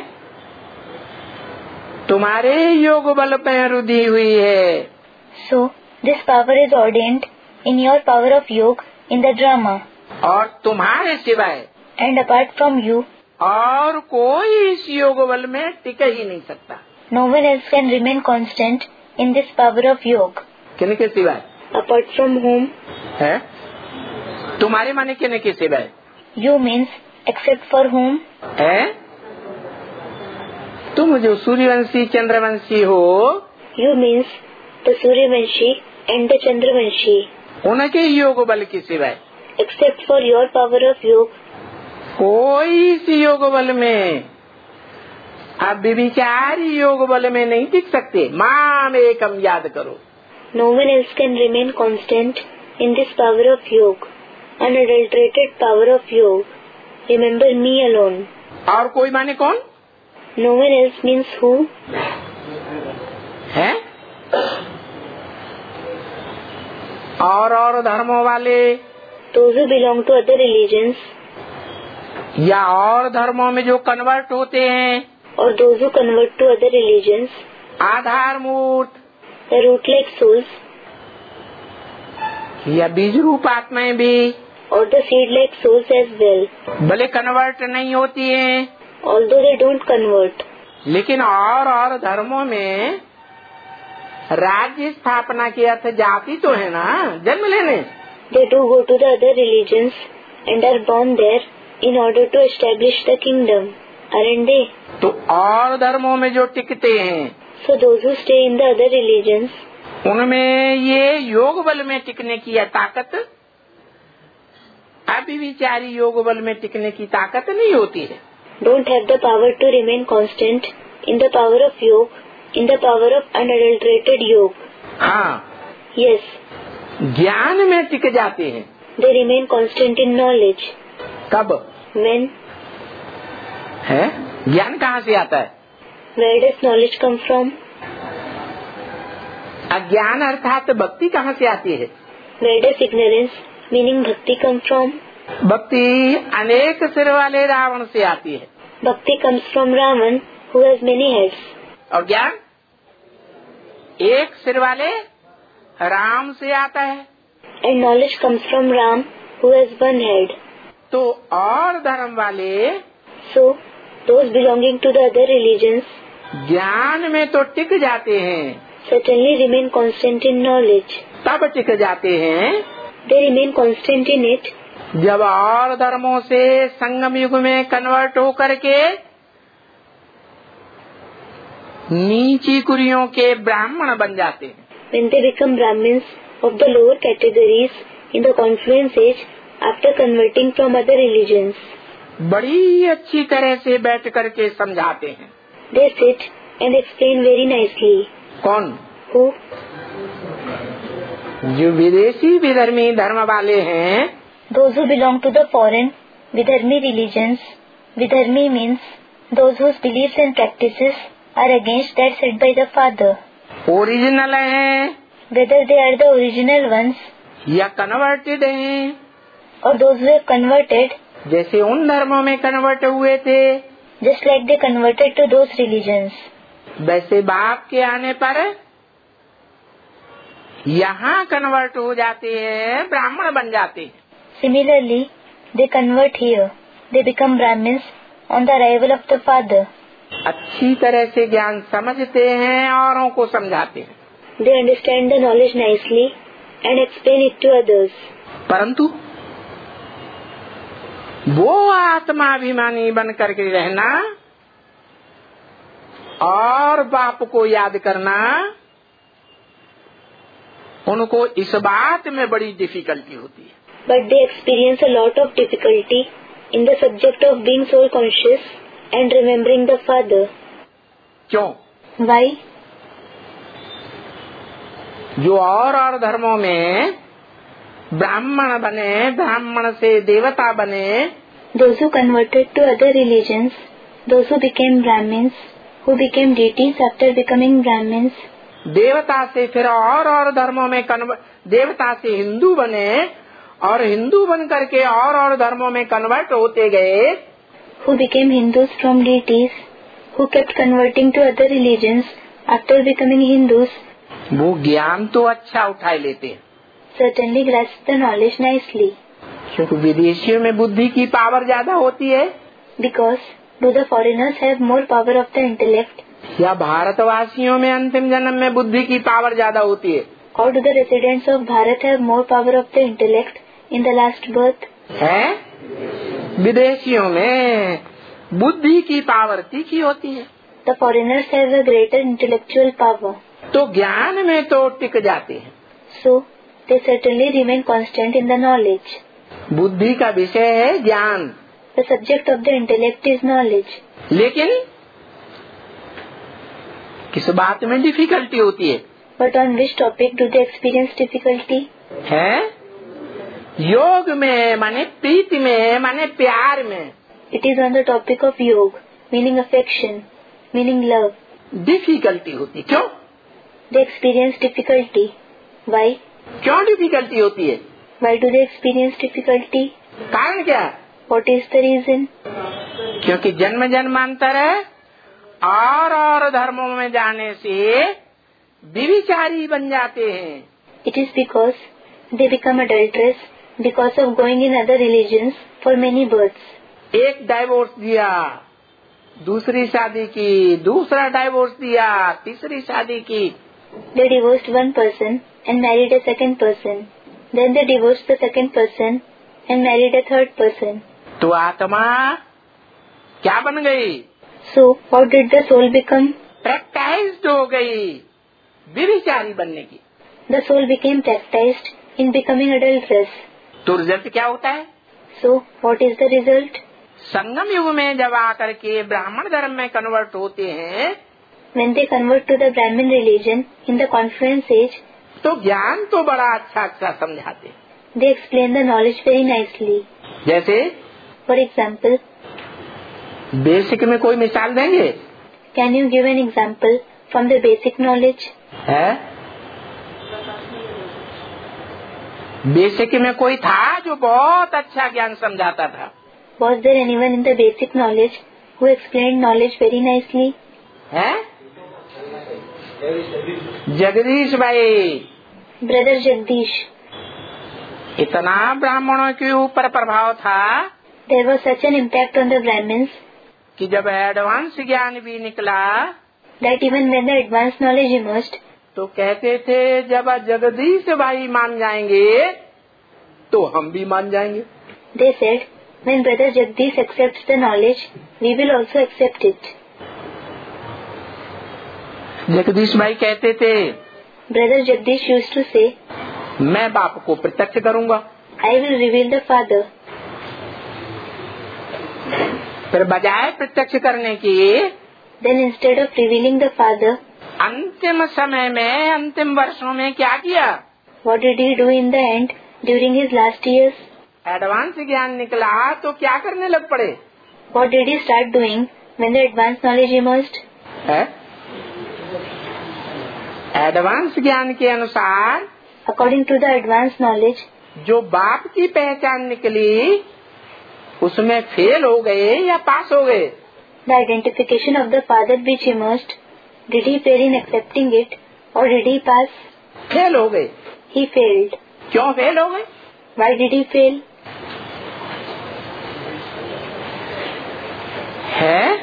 तुम्हारे योग बल में रुधी हुई है। So this power is ordained in your power of yoga in the drama. और तुम्हारे सिवाय And apart from you, और कोई इस योग बल में टिक ही नहीं सकता। no one else can remain constant in this power of yoga. किनके सिवाय? Apart from whom? है? तुम्हारे माने किनके सिवाय? You means except for whom? है? तुम जो सूर्यवंशी चंद्रवंशी हो, You means the Suryavanshi and the Chandravanshi. उनके योग बल के सिवाय Except for your power of yoga, कोई इस योग बल में, अब विचारी योग बल में नहीं टिक सकते। माम एकम याद करो। no one else can remain constant in this power of yoga, unadulterated power of yoga. Remember me alone. और कोई माने कौन? No one else means who? है? और और धर्मों वाले, Those who belong to other religions, या और धर्मों में जो कन्वर्ट होते हैं, or those who convert to other religions, आधार मूर्त the root-like souls, या बीज रूप आत्माएं भी or the seed-like souls as well. भले कन्वर्ट नहीं होती हैं, Although they don't convert, लेकिन और और धर्मों में राज्य स्थापना की अर्थ जाति तो है ना, जन्म लेने। they do go to the other religions and are born there in order to establish the kingdom, aren't they? तो और धर्मों में जो टिकते हैं, So those who stay in the other religions, उनमें ये योग बल में टिकने की ताकत, अभिविचारी योग बल में टिकने की ताकत नहीं होती है। don't have the power to remain constant in the power of yoga, in the power of unadulterated yoga. हाँ, Yes, ज्ञान में टिक जाते हैं। they remain constant in knowledge. कब? When? है? ज्ञान कहाँ से आता है? Where does knowledge come from? अज्ञान अर्थात भक्ति कहाँ से आती है? Where does ignorance, meaning bhakti, come from? भक्ति अनेक सिर वाले रावण से आती है। Bhakti comes from Ravan, who has many heads. और ज्ञान एक सिर वाले राम से आता है। And knowledge comes from Ram, who has one head. तो और धर्म वाले So, those belonging to the other religions ज्ञान में तो टिक जाते हैं, certainly remain constant in knowledge. तब टिक जाते हैं They remain constant in it जब और धर्मों से संगम युग में कन्वर्ट हो करके नीची कुरियों के ब्राह्मण बन जाते हैं। when they become Brahmins of the lower categories in the confluence age after converting from other religions. बड़ी अच्छी तरह से बैठ करके समझाते हैं। They sit and explain very nicely. कौन? Who? जो विदेशी विधर्मी धर्म वाले हैं, Those who belong to the foreign Vidharmi religions. Vidharmi means those whose beliefs and practices are against that said by the Father. Original हैं Whether they are the original ones या converted हैं, or those who have converted, जैसे उन धर्मों में convert हुए थे, just like they converted to those religions. वैसे बाप के आने पर यहाँ कन्वर्ट हो जाते हैं, ब्राह्मण बन जाते हैं। Similarly, they convert here. They become Brahmins on the arrival of the Father. अच्छी तरह से ज्ञान समझते हैं, औरों को समझाते हैं। They understand the knowledge nicely and explain it to others. परंतु वो आत्माभिमानी बन करके रहना और बाप को याद करना, उनको इस बात में बड़ी डिफिकल्टी होती है। But they experience a lot of difficulty in the subject of being soul conscious and remembering the Father. क्यों? Why? जो और और धर्मों में ब्राह्मण बने, ब्राह्मण से देवता बने, Those who converted to other religions, those who became Brahmins, who became deities after becoming Brahmins, देवता से फिर और और धर्मों में कन्वर्ट, देवता से हिंदू बने और हिंदू बन करके और और धर्मों में कन्वर्ट होते गए, who became Hindus from deities, who kept converting to other religions after becoming Hindus, वो ज्ञान तो अच्छा उठा लेते हैं, certainly grasp the knowledge nicely. क्योंकि विदेशियों में बुद्धि की पावर ज्यादा होती है, Because do the foreigners have more power of the intellect, या भारतवासियों में अंतिम जन्म में बुद्धि की पावर ज्यादा होती है? or do the residents of Bharat have more power of the intellect in the last birth? है विदेशियों में बुद्धि की पावर तीखी होती है, The foreigners have a greater intellectual power, तो ज्ञान में तो टिक जाते हैं। so they certainly remain constant in the knowledge. बुद्धि का विषय है ज्ञान, The subject of the intellect is knowledge. लेकिन किस बात में डिफिकल्टी होती है? But on which topic do they experience difficulty? है योग में, माने प्रीति में, माने प्यार में It is on the topic of yoga, meaning affection, meaning love. Difficulty होती। क्यों? They experience difficulty. Why? क्यों डिफिकल्टी होती है? Why do they experience difficulty? कारण क्या? What is the reason? क्योंकि जन्म जन्मांतर है और और धर्मों में जाने से व्यभिचारी बन जाते हैं। It is because they become adulterous because of going in other religions for many births. एक डाइवोर्स दिया, दूसरी शादी की, दूसरा डाइवोर्स दिया, तीसरी शादी की। They divorced one person and married a second person. Then they divorced the second person and married a third person. तो आत्मा क्या बन गई? So, what did the soul become? प्रैक्टाइज्ड हो गई व्यभिचारी बनने की। The soul became practiced in becoming adulterous. तो रिजल्ट क्या होता है? So, what is the result? संगम युग में जब आकर के ब्राह्मण धर्म में कन्वर्ट होते हैं, When they convert to the Brahmin religion in the confluence age, तो ज्ञान तो बड़ा अच्छा अच्छा समझाते हैं। they explain the knowledge very nicely. जैसे For example, बेसिक में कोई मिसाल देंगे? can you give an example from the basic knowledge? है बेसिक में कोई था जो बहुत अच्छा ज्ञान समझाता था? Was there anyone in the basic knowledge who explained knowledge very nicely? है जगदीश भाई, Brother Jagdish. इतना ब्राह्मणों के ऊपर प्रभाव था There was such an impact on the Brahmins कि जब एडवांस ज्ञान भी निकला that even when the advanced knowledge emerged, तो कहते थे जब जगदीश भाई मान जाएंगे तो हम भी मान जाएंगे. they said, when Brother Jagdish accepts the knowledge, we will also accept it. Jagdish भाई कहते थे, Brother Jagdish used to say, मैं बाप को प्रत्यक्ष करूंगा. I will reveal the Father. फिर बजाय प्रत्यक्ष करने की Then instead of revealing the Father, अंतिम समय में, अंतिम वर्षों में क्या किया? what did he do in the end during his last years? Advance ज्ञान निकला तो क्या करने लग पड़े? What did he start doing when the advanced knowledge emerged? है? एडवांस ज्ञान के अनुसार, According to the advanced knowledge, जो बाप की पहचान निकली उसमें फेल हो गए या पास हो गए? the identification of the Father which emerged, did he fail in accepting it or did he pass? Fail हो गए. He failed. क्यों फेल हो गए? Why did he fail? है?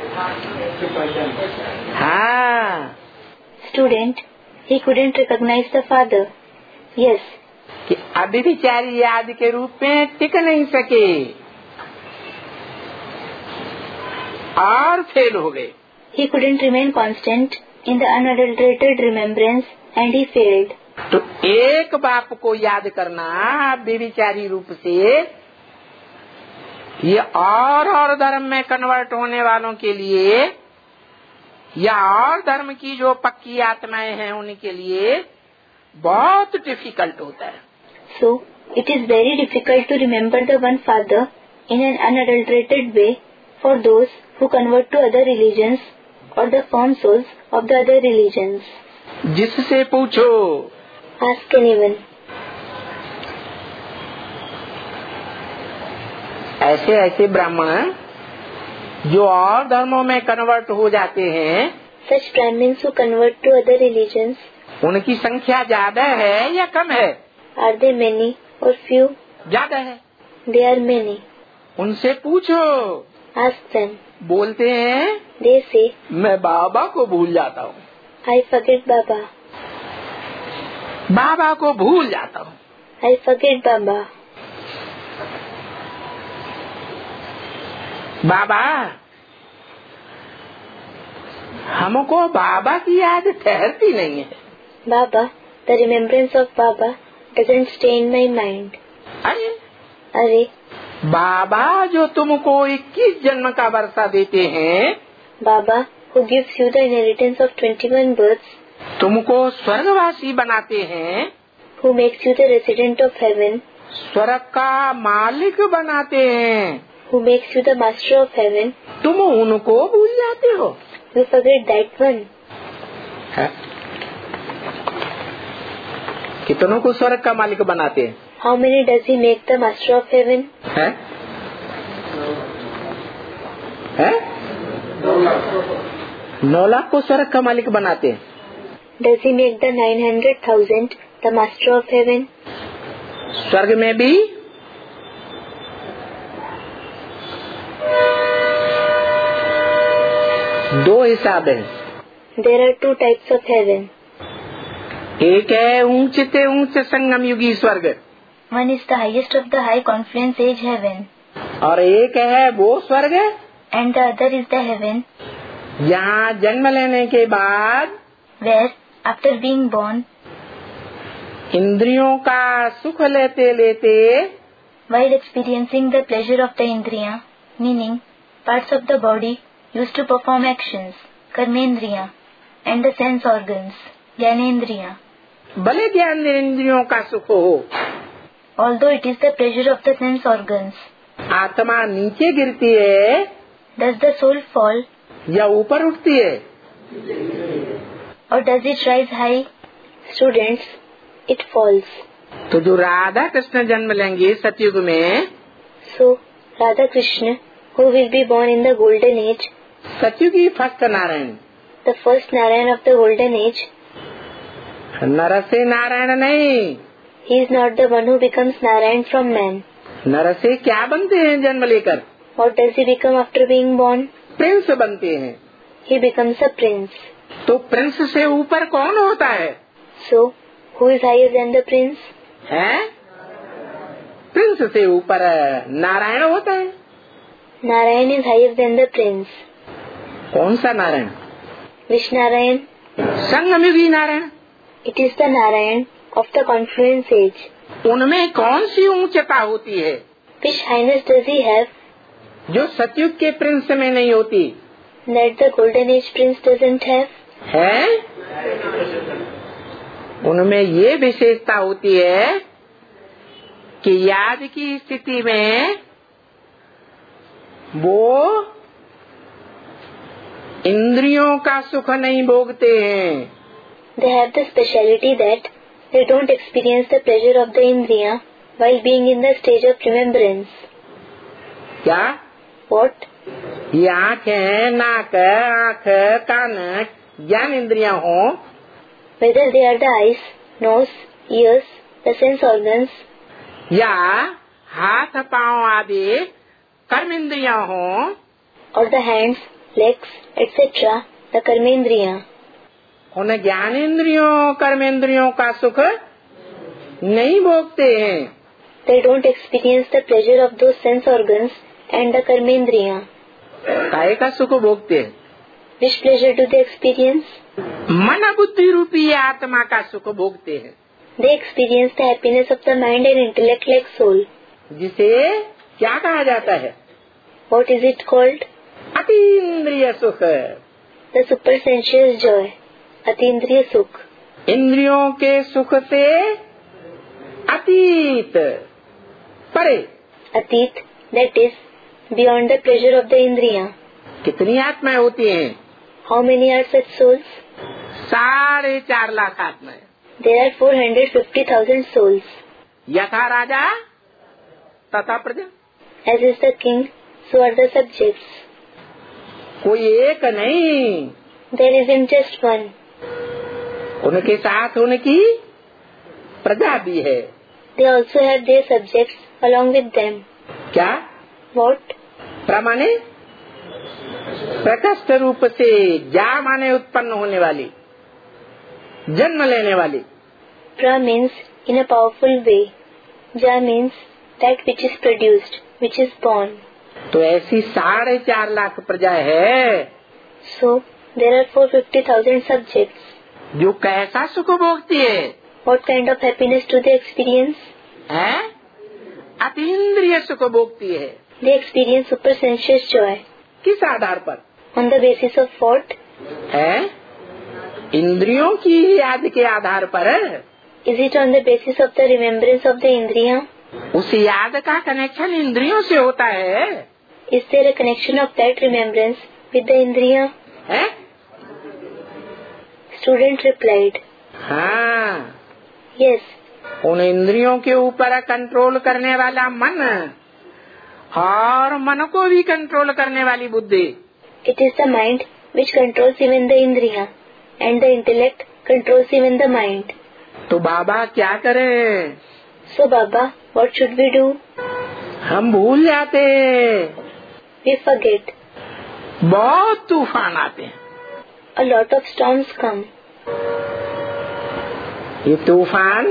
हाँ. Student, he couldn't recognize the Father. Yes. कि अभी विचारी याद के रूप में टिक नहीं सके और फेल हो गए. He couldn't remain constant in the unadulterated remembrance and he failed. तो एक बाप को याद करना बेविचारी रूप से ये और और धर्म में कन्वर्ट होने वालों के लिए या और धर्म की जो पक्की आत्माएं हैं उनके लिए बहुत डिफिकल्ट होता है. So, it is very difficult to remember the one Father in an unadulterated way for those who convert to other religions or the firm souls of the other religions. जिससे पूछो, Ask anyone. ऐसे ऐसे ब्राह्मण जो और धर्मों में convert हो जाते हैं, Such Brahmins who convert to other religions, उनकी संख्या ज्यादा है या कम है? are they many or few? ज्यादा है. They are many. उनसे पूछो. Ask them. बोलते हैं, They say, मैं बाबा को भूल जाता हूँ. I forget Baba. बाबा को भूल जाता हूँ. I forget Baba. बाबा, हमको बाबा की याद ठहरती नहीं है. Baba, the remembrance of Baba doesn't stay in my mind. अरे अरे, बाबा जो तुमको इक्कीस जन्म का वर्षा देते हैं, Baba, who gives you the inheritance of twenty-one births, तुमको स्वर्गवासी बनाते हैं, who makes you the resident of heaven, स्वर्ग का मालिक बनाते हैं, who makes you the master of heaven, तुम उनको भूल जाते हो. you forget that one. है? कितनों को स्वर्ग का मालिक बनाते हैं? How many does he make the master of heaven? है? है? नौ लाख को स्वर्ग का मालिक बनाते हैं. Does he make the nine hundred thousand the master of heaven? स्वर्ग में भी दो हिसाब है. There are two types of heaven. एक है ऊंचते ऊंच संगम युगी स्वर्ग, One is the highest of the high confluence age heaven, और एक है वो स्वर्ग and the other is the heaven जहाँ जन्म लेने के बाद where, after being born, इंद्रियों का सुख लेते लेते while experiencing the pleasure of the indriya, meaning parts of the body used to perform actions, karmendriya, and the sense organs, jnanendriya. भले ज्ञान इंद्रियों का सुख हो, Although it is the pleasure of the sense organs, आत्मा नीचे गिरती है does the soul fall या ऊपर उठती है? or does it rise high? Students, it falls. तो जो राधा कृष्ण जन्म लेंगे सतयुग में, So, Radha Krishna, who will be born in the golden age, सतयुगी first Narayan, the first Narayan of the golden age, नर से नारायण नहीं. he is not the one who becomes Narayan from man. नर से क्या बनते हैं जन्म लेकर? What does he become after being born? Prince बनते हैं. He becomes a prince. तो प्रिंस से ऊपर कौन होता है? So, who is higher than the prince? है? प्रिंस से ऊपर नारायण होता है। Narayan is higher than the prince. कौन सा Narayan? Which Narayan? संगमयुगी Narayan. It is the Narayan of the confluence age. उनमें कौन सी ऊंचता होती है? Which highness does he have? जो सतयुग के प्रिंस में नहीं होती। That the golden age prince doesn't have? है? उनमें ये विशेषता होती है कि याद की स्थिति में वो इंद्रियों का सुख नहीं भोगते हैं। They have the speciality that they don't experience the pleasure of the Indriya while being in the stage of remembrance. क्या? What? ये आँख है, नाक, आँख, कान, ज्ञान इंद्रियां हो, Whether they are the eyes, nose, ears, the sense organs, या हाथ पांव आदि कर्म इंद्रियां हो, or the hands, legs, et cetera, the karmendriya, उन ज्ञान इंद्रियों कर्म इंद्रियों का सुख नहीं भोगते हैं। they don't experience the pleasure of those sense organs and the karmendriya. काय का सुख भोगते हैं? Which pleasure do they experience? मन बुद्धि रूपी आत्मा का सुख भोगते हैं, They experience the happiness of the mind and intellect like soul. जिसे क्या कहा जाता है? What is it called? अतीन्द्रिय सुख। The supersensuous joy, atindriya sukh. इंद्रियों के सुख से अतीत, परे। Atit, that is, beyond the pleasure of the indriya. कितनी आत्माएं होती हैं? How many are such souls? साढ़े चार लाख आत्माएं। There are four hundred fifty thousand souls. यथा राजा तथा प्रजा। As is the king, so are the subjects. कोई एक नहीं, There isn't just one. उनके साथ उनकी प्रजा भी है। They also have their subjects along with them. क्या? What? प्रमाणे प्रकष्ट रूप से जा माने उत्पन्न होने वाली, जन्म लेने वाली। Pra means in a powerful way. Ja means that which is produced, which is born. तो ऐसी साढ़े चार लाख प्रजा है So, there are four hundred fifty thousand subjects. जो कैसा सुख भोगती है? What kind of happiness do they experience? है? अतीन्द्रिय सुख भोगती है। They experience supersensuous joy. किस आधार पर? On the basis of what? है? इंद्रियों की याद के आधार पर। Is it on the basis of the remembrance of the indriya? उस याद का कनेक्शन इंद्रियों से होता है। Is there a connection of that remembrance with the indriya? है? Student replied, हाँ, yes. उन इंद्रियों के ऊपर कंट्रोल करने वाला मन और मन को भी कंट्रोल करने वाली बुद्धि। It is the mind which controls even the indriya, and the intellect controls even the mind. तो बाबा क्या करें? So Baba, what should we do? हम भूल जाते हैं। We forget. बहुत तूफान आते हैं। A lot of storms come. ये तूफान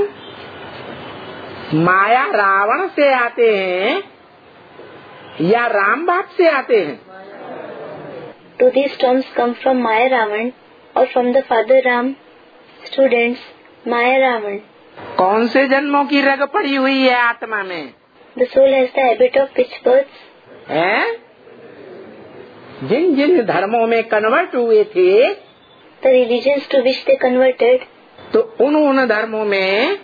माया रावण से आते हैं या राम बाप से आते हैं? Do these storms come from Maya Ravan or from the father Ram? Students, Maya Ravan. कौन से जन्मों की रग पड़ी हुई है आत्मा में? The soul has the habit of which births? है? जिन जिन धर्मों में कन्वर्ट हुए थे, The religions to which they converted, तो उन उन धर्मों में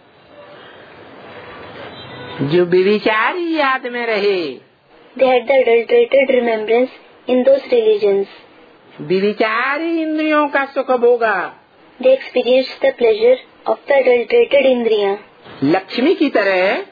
जो विविचारी याद में रहे, they had the adulterated remembrance in those religions. विविचारी इंद्रियों का सुख भोगा। They experienced the pleasure of the adulterated indriya. Lakshmi की तरह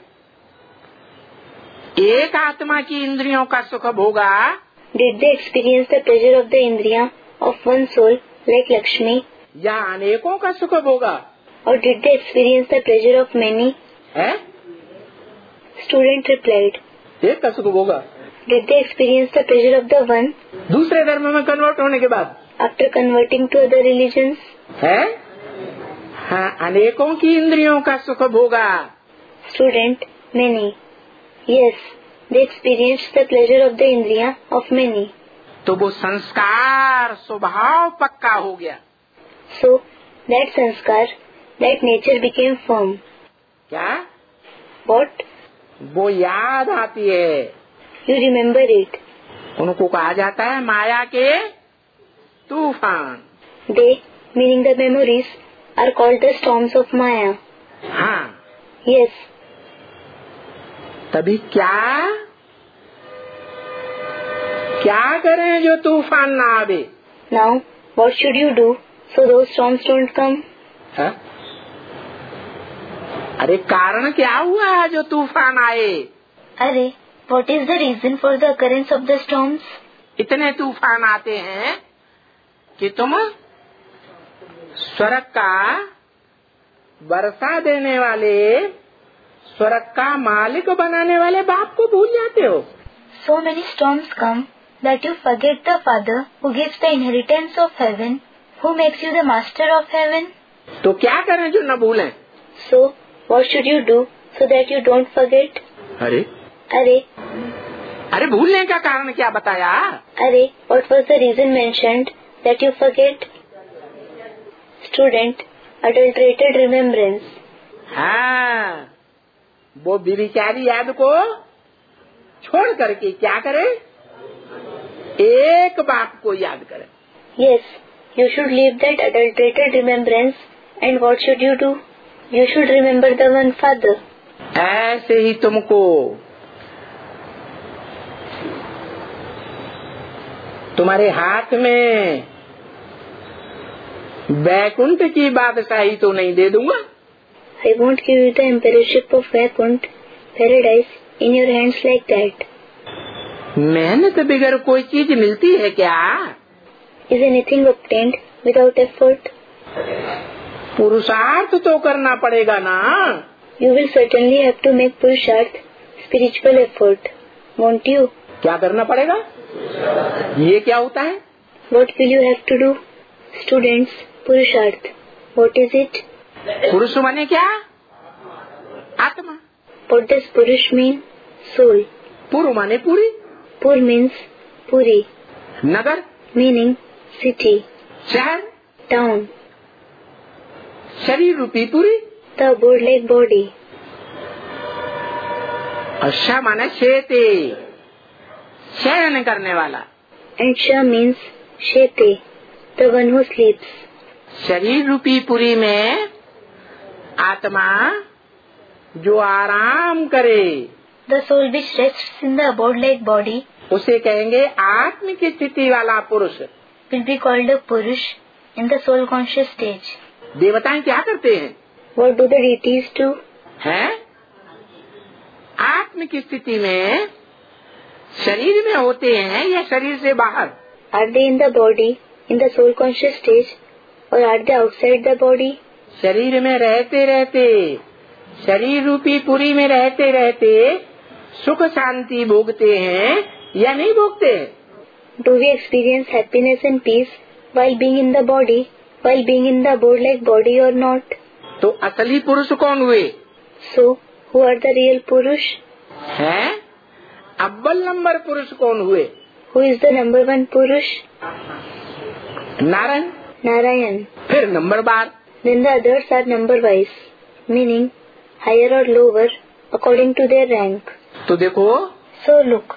एक आत्मा की इंद्रियों का सुख भोगा। Did they experience the pleasure of the indriya of one soul like Lakshmi? या अनेकों का सुख भोगा? Or did they experience the pleasure of many? है? Student replied, एक का सुख भोगा। did they experience the pleasure of the one? दूसरे धर्म में कन्वर्ट होने के बाद after converting to other religions? है हाँ, अनेकों की इंद्रियों का सुख भोगा. Student, many. Yes, they experienced the pleasure of the indriya of many. तो वो संस्कार स्वभाव पक्का हो गया. So that sanskar, that nature became firm. क्या? What? वो याद आती है. You remember it. उनको कहा जाता है माया के तूफान. They, meaning the memories, are called the storms of Maya. हाँ. Yes. तभी क्या क्या करें जो तूफान ना आवे? Now, what should you do so those storms don't come? है? अरे कारण क्या हुआ जो तूफान आए? अरे, what is the reason for the occurrence of the storms? इतने तूफान आते हैं कि तुम स्वर्ग का वर्षा देने वाले, स्वर्ग का मालिक बनाने वाले बाप को भूल जाते हो. So many storms come that you forget the Father who gives the inheritance of heaven, who makes you the master of heaven. तो क्या करें जो न भूलें? So what should you do so that you don't forget? अरे अरे अरे भूलने का कारण क्या बताया? अरे what was the reason mentioned that you forget? Student, adulterated remembrance. हाँ, वो विचारी याद को छोड़ करके क्या करे? एक बाप को याद करे. Yes, you should leave that adulterated remembrance, and what should you do? You should remember the one Father. ऐसे ही तुमको तुम्हारे हाथ में वैकुंठ की बादशाही तो नहीं दे दूंगा. I won't give you the emperorship of Vaikunt, paradise, in your hands like that. मेहनत बगैर कोई चीज मिलती है क्या? Is anything obtained without effort? पुरुषार्थ तो करना पड़ेगा ना. You will certainly have to make purusharth, spiritual effort, won't you? क्या करना पड़ेगा? ये क्या होता है? What will you have to do? Students, purusharth. What is it? पुरुष माने क्या? आत्मा. What does purush mean? Soul. पुरु माने पूरी. Pur means Puri. नगर Meaning city. शहर. Town. शरीर रूपी पूरी. The abode-like body. अच्छा माने शेते, शयन करने वाला. And Sha means Shete, the one who sleeps. शरीर रूपी पुरी में आत्मा जो आराम करे, The soul which rests in the abode-like body उसे कहेंगे आत्म की स्थिति वाला पुरुष. will be called a Purush in the soul conscious stage. देवताएं क्या करते हैं? What do the deities do? हैं? आत्म की स्थिति में शरीर में होते हैं या शरीर से बाहर? Are they in the body, in the soul conscious stage, or are they outside the body? शरीर में रहते रहते, शरीर रूपी पुरी में रहते रहते सुख शांति भोगते हैं या नहीं भोगते? Do we experience happiness and peace while being in the body, while being in the abode-like body or not? तो असली पुरुष कौन हुए? So, who are the real Purush? हैं? अव्वल नंबर पुरुष कौन हुए? Who is the number one Purush? Narayan. Narayan. फिर नंबर बार. Then the others are number-wise, meaning higher or lower according to their rank. तो देखो, So look,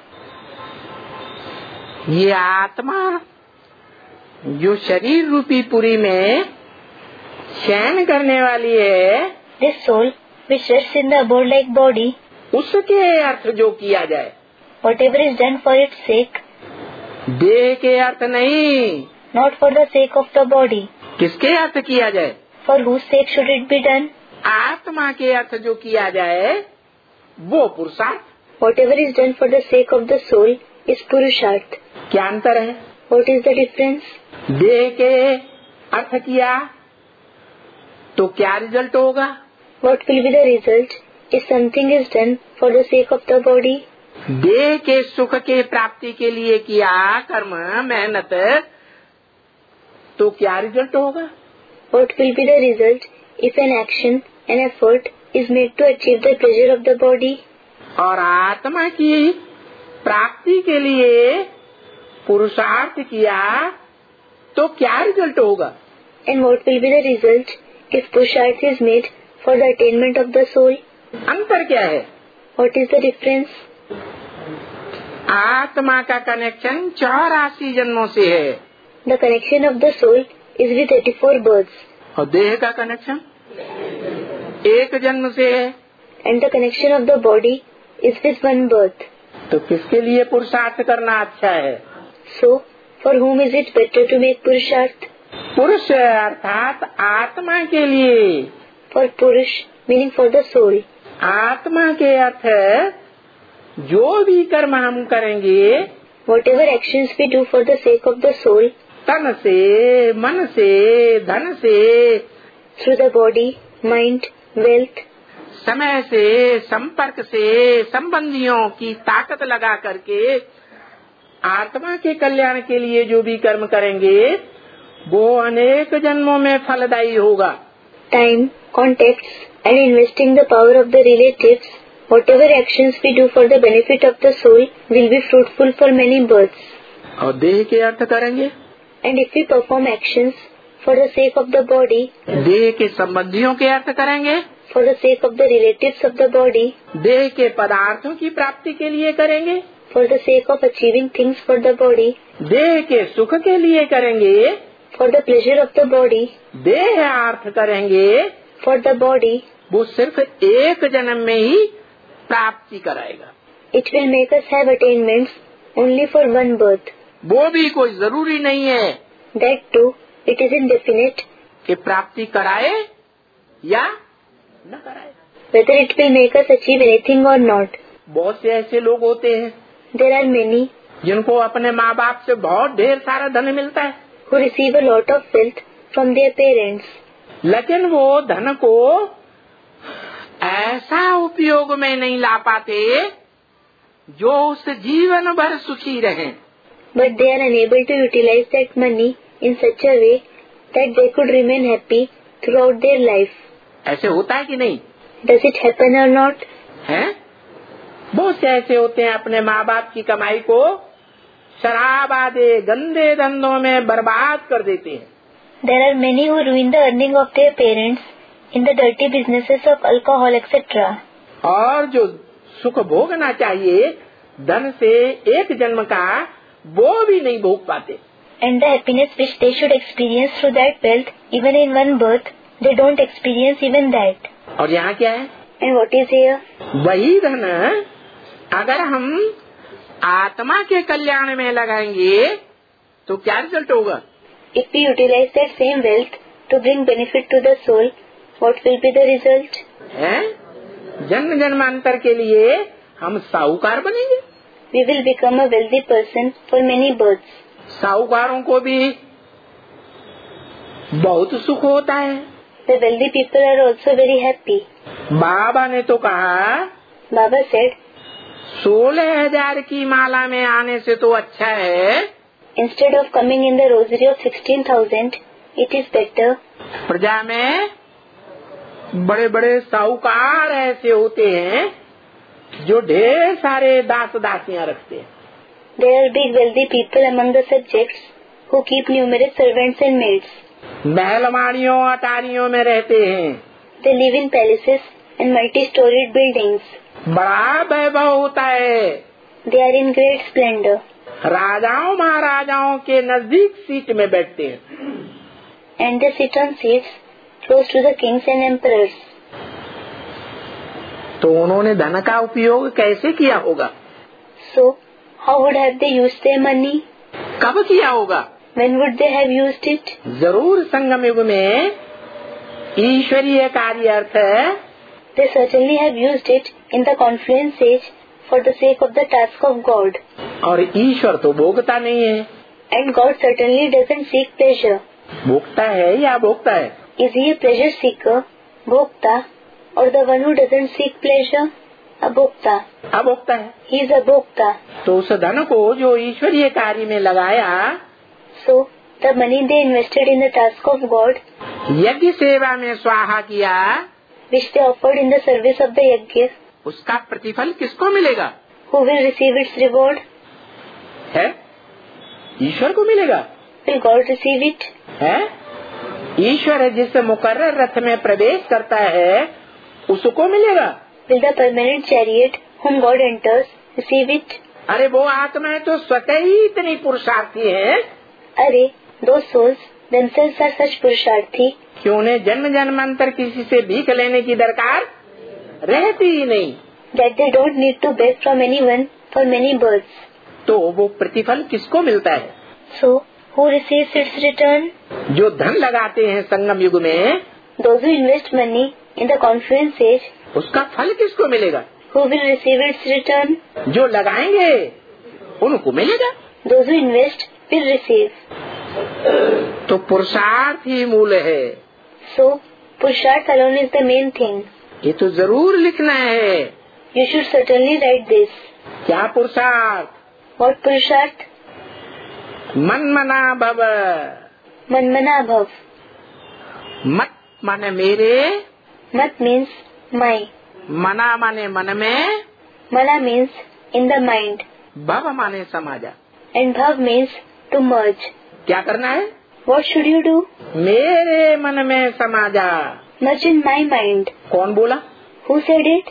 ये आत्मा जो शरीर रूपी पुरी में शयन करने वाली है, this soul which rests in the abode-like body, उसके अर्थ जो किया जाए, whatever is done for its sake, देह के अर्थ नहीं. not for the sake of the body. किसके अर्थ किया जाए? For whose sake should it be done? आत्मा के अर्थ जो किया जाए वो पुरुषार्थ. Whatever is done for the sake of the soul is Purusharth. क्या अंतर है? What is the difference? देह के अर्थ किया तो क्या रिजल्ट होगा? What will be the result if something is done for the sake of the body? देह के सुख के प्राप्ति के लिए किया कर्म, मेहनत, तो क्या रिजल्ट होगा? What will be the result if an action, an effort is made to achieve the pleasure of the body? और आत्मा की प्राप्ति के लिए पुरुषार्थ किया तो क्या रिजल्ट होगा? And what will be the result if purushart is made for the attainment of the soul? अंतर क्या है? What is the difference? आत्मा का कनेक्शन चौरासी जन्मों से है The connection of the soul is with eighty-four births. और देह का कनेक्शन एक जन्म से है And the connection of the body is with one birth. तो किसके लिए पुरुषार्थ करना अच्छा है? So, for whom is it better to make purushart? पुरुष अर्थात आत्मा के लिए। For purush, meaning for the soul. आत्मा के अर्थ है जो भी कर्म हम करेंगे Whatever actions we do for the sake of the soul, तन से, मन से, धन से, through the body, mind, wealth, समय से, संपर्क से, संबंधियों की ताकत लगा करके आत्मा के कल्याण के लिए जो भी कर्म करेंगे वो अनेक जन्मों में फलदायी होगा। time, contacts, and investing the power of the relatives, whatever actions we do for the benefit of the soul will be fruitful for many births. और देह के अर्थ करेंगे And if we perform actions for the sake of the body, देह के संबंधियों के अर्थ करेंगे for the sake of the relatives of the body, देह के पदार्थों की प्राप्ति के लिए करेंगे for the sake of achieving things for the body, देह के सुख के लिए करेंगे for the pleasure of the body, देह अर्थ करेंगे for the body, वो सिर्फ एक जन्म में ही प्राप्ति कराएगा। it will make us have attainments only for one birth. वो भी कोई जरूरी नहीं है That too, it is indefinite कि प्राप्ति कराए या न कराए। whether it will make us achieve anything or not. बहुत से ऐसे लोग होते हैं There are many जिनको अपने माँ बाप से बहुत ढेर सारा धन मिलता है who receive a lot of wealth from their parents, लेकिन वो धन को ऐसा उपयोग में नहीं ला पाते जो उस जीवन भर सुखी रहें। but they are unable to utilize that money in such a way that they could remain happy throughout their life. ऐसे होता है कि नहीं? Does it happen or not? हैं? बहुत से ऐसे होते हैं अपने माँ बाप की कमाई को शराब आदि गंदे धंधों में बर्बाद कर देते हैं। There are many who ruin the earning of their parents in the dirty businesses of alcohol, et cetera. और जो सुख भोगना चाहिए धन से एक जन्म का वो भी नहीं भोग पाते। And the happiness which they should experience through that wealth, even in one birth, they don't experience even that. और यहाँ क्या है? And what is here? वही धन अगर हम आत्मा के कल्याण में लगाएंगे तो क्या रिजल्ट होगा? If we utilize that same wealth to bring benefit to the soul, what will be the result? है? जन्म जन्मांतर के लिए हम साहूकार बनेंगे। We will become a wealthy person for many births. साहूकारों को भी बहुत सुख होता है। The wealthy people are also very happy. बाबा ने तो कहा Baba said, सोलह हजार की माला में आने से तो अच्छा है instead of coming in the rosary of sixteen thousand, it is better. प्रजा में बड़े बड़े साहूकार ऐसे होते हैं जो ढेर सारे दास दासियां रखते हैं। There are big wealthy people among the subjects who keep numerous servants and maids. महलमाड़ियों अटारियों में रहते हैं। They live in palaces and multi-storied buildings. बड़ा वैभव होता है। They are in great splendor. राजाओं महाराजाओं के नजदीक सीट में बैठते हैं। And they sit on seats close to the kings and emperors. तो उन्होंने धन का उपयोग कैसे किया होगा? So, how would have they used their money? कब किया होगा? When would they have used it? जरूर संगम युग में ईश्वरीय कार्य अर्थ है। They certainly have used it in the confluence age for the sake of the task of God. और ईश्वर तो भोगता नहीं है। And God certainly doesn't seek pleasure. भोगता है या भोगता है? Is he a pleasure seeker, bhokta, or the one who doesn't seek pleasure, abhokta? अभोक्ता है। He is a bhokta. तो उस धन को जो ईश्वरीय कार्य में लगाया So, the money they invested in the task of God, यज्ञ सेवा में स्वाहा किया, which they offered in the service of the yajna, उसका प्रतिफल किसको मिलेगा? who will receive its reward? है ईश्वर को मिलेगा। Will God receive it? है ईश्वर जिस मुकर्रर रथ में प्रवेश करता है उसको मिलेगा। Will the permanent chariot whom God enters receive it? अरे वो आत्माएं तो स्वतः ही इतनी पुरुषार्थी हैं, अरे those souls themselves are such पुरुषार्थी कि उन्हें जन्म जन्मांतर किसी से भीख लेने की दरकार रहती ही नहीं, that they don't need to beg from anyone for many births. तो वो प्रतिफल किसको मिलता है? So who receives its return? जो धन लगाते हैं संगम युग में, Those who invest money in the confluence age, उसका फल किसको मिलेगा? who will receive its return? जो लगाएंगे उनको मिलेगा। Those who invest will receive. तो पुरुषार्थ ही मूल है। So पुरुषार्थ alone is the main thing. ये तो जरूर लिखना है। You should certainly write this. क्या पुरुषार्थ? What पुरुषार्थ? मनमना भव। मनमना भव. मत माने मेरे, मत means my. मना माने मन में, Mana means in the mind. भव माने समाजा। And bhav means to merge. क्या करना है? What should you do? मेरे मन में समाजा। Merge in my mind. कौन बोला? Who said it?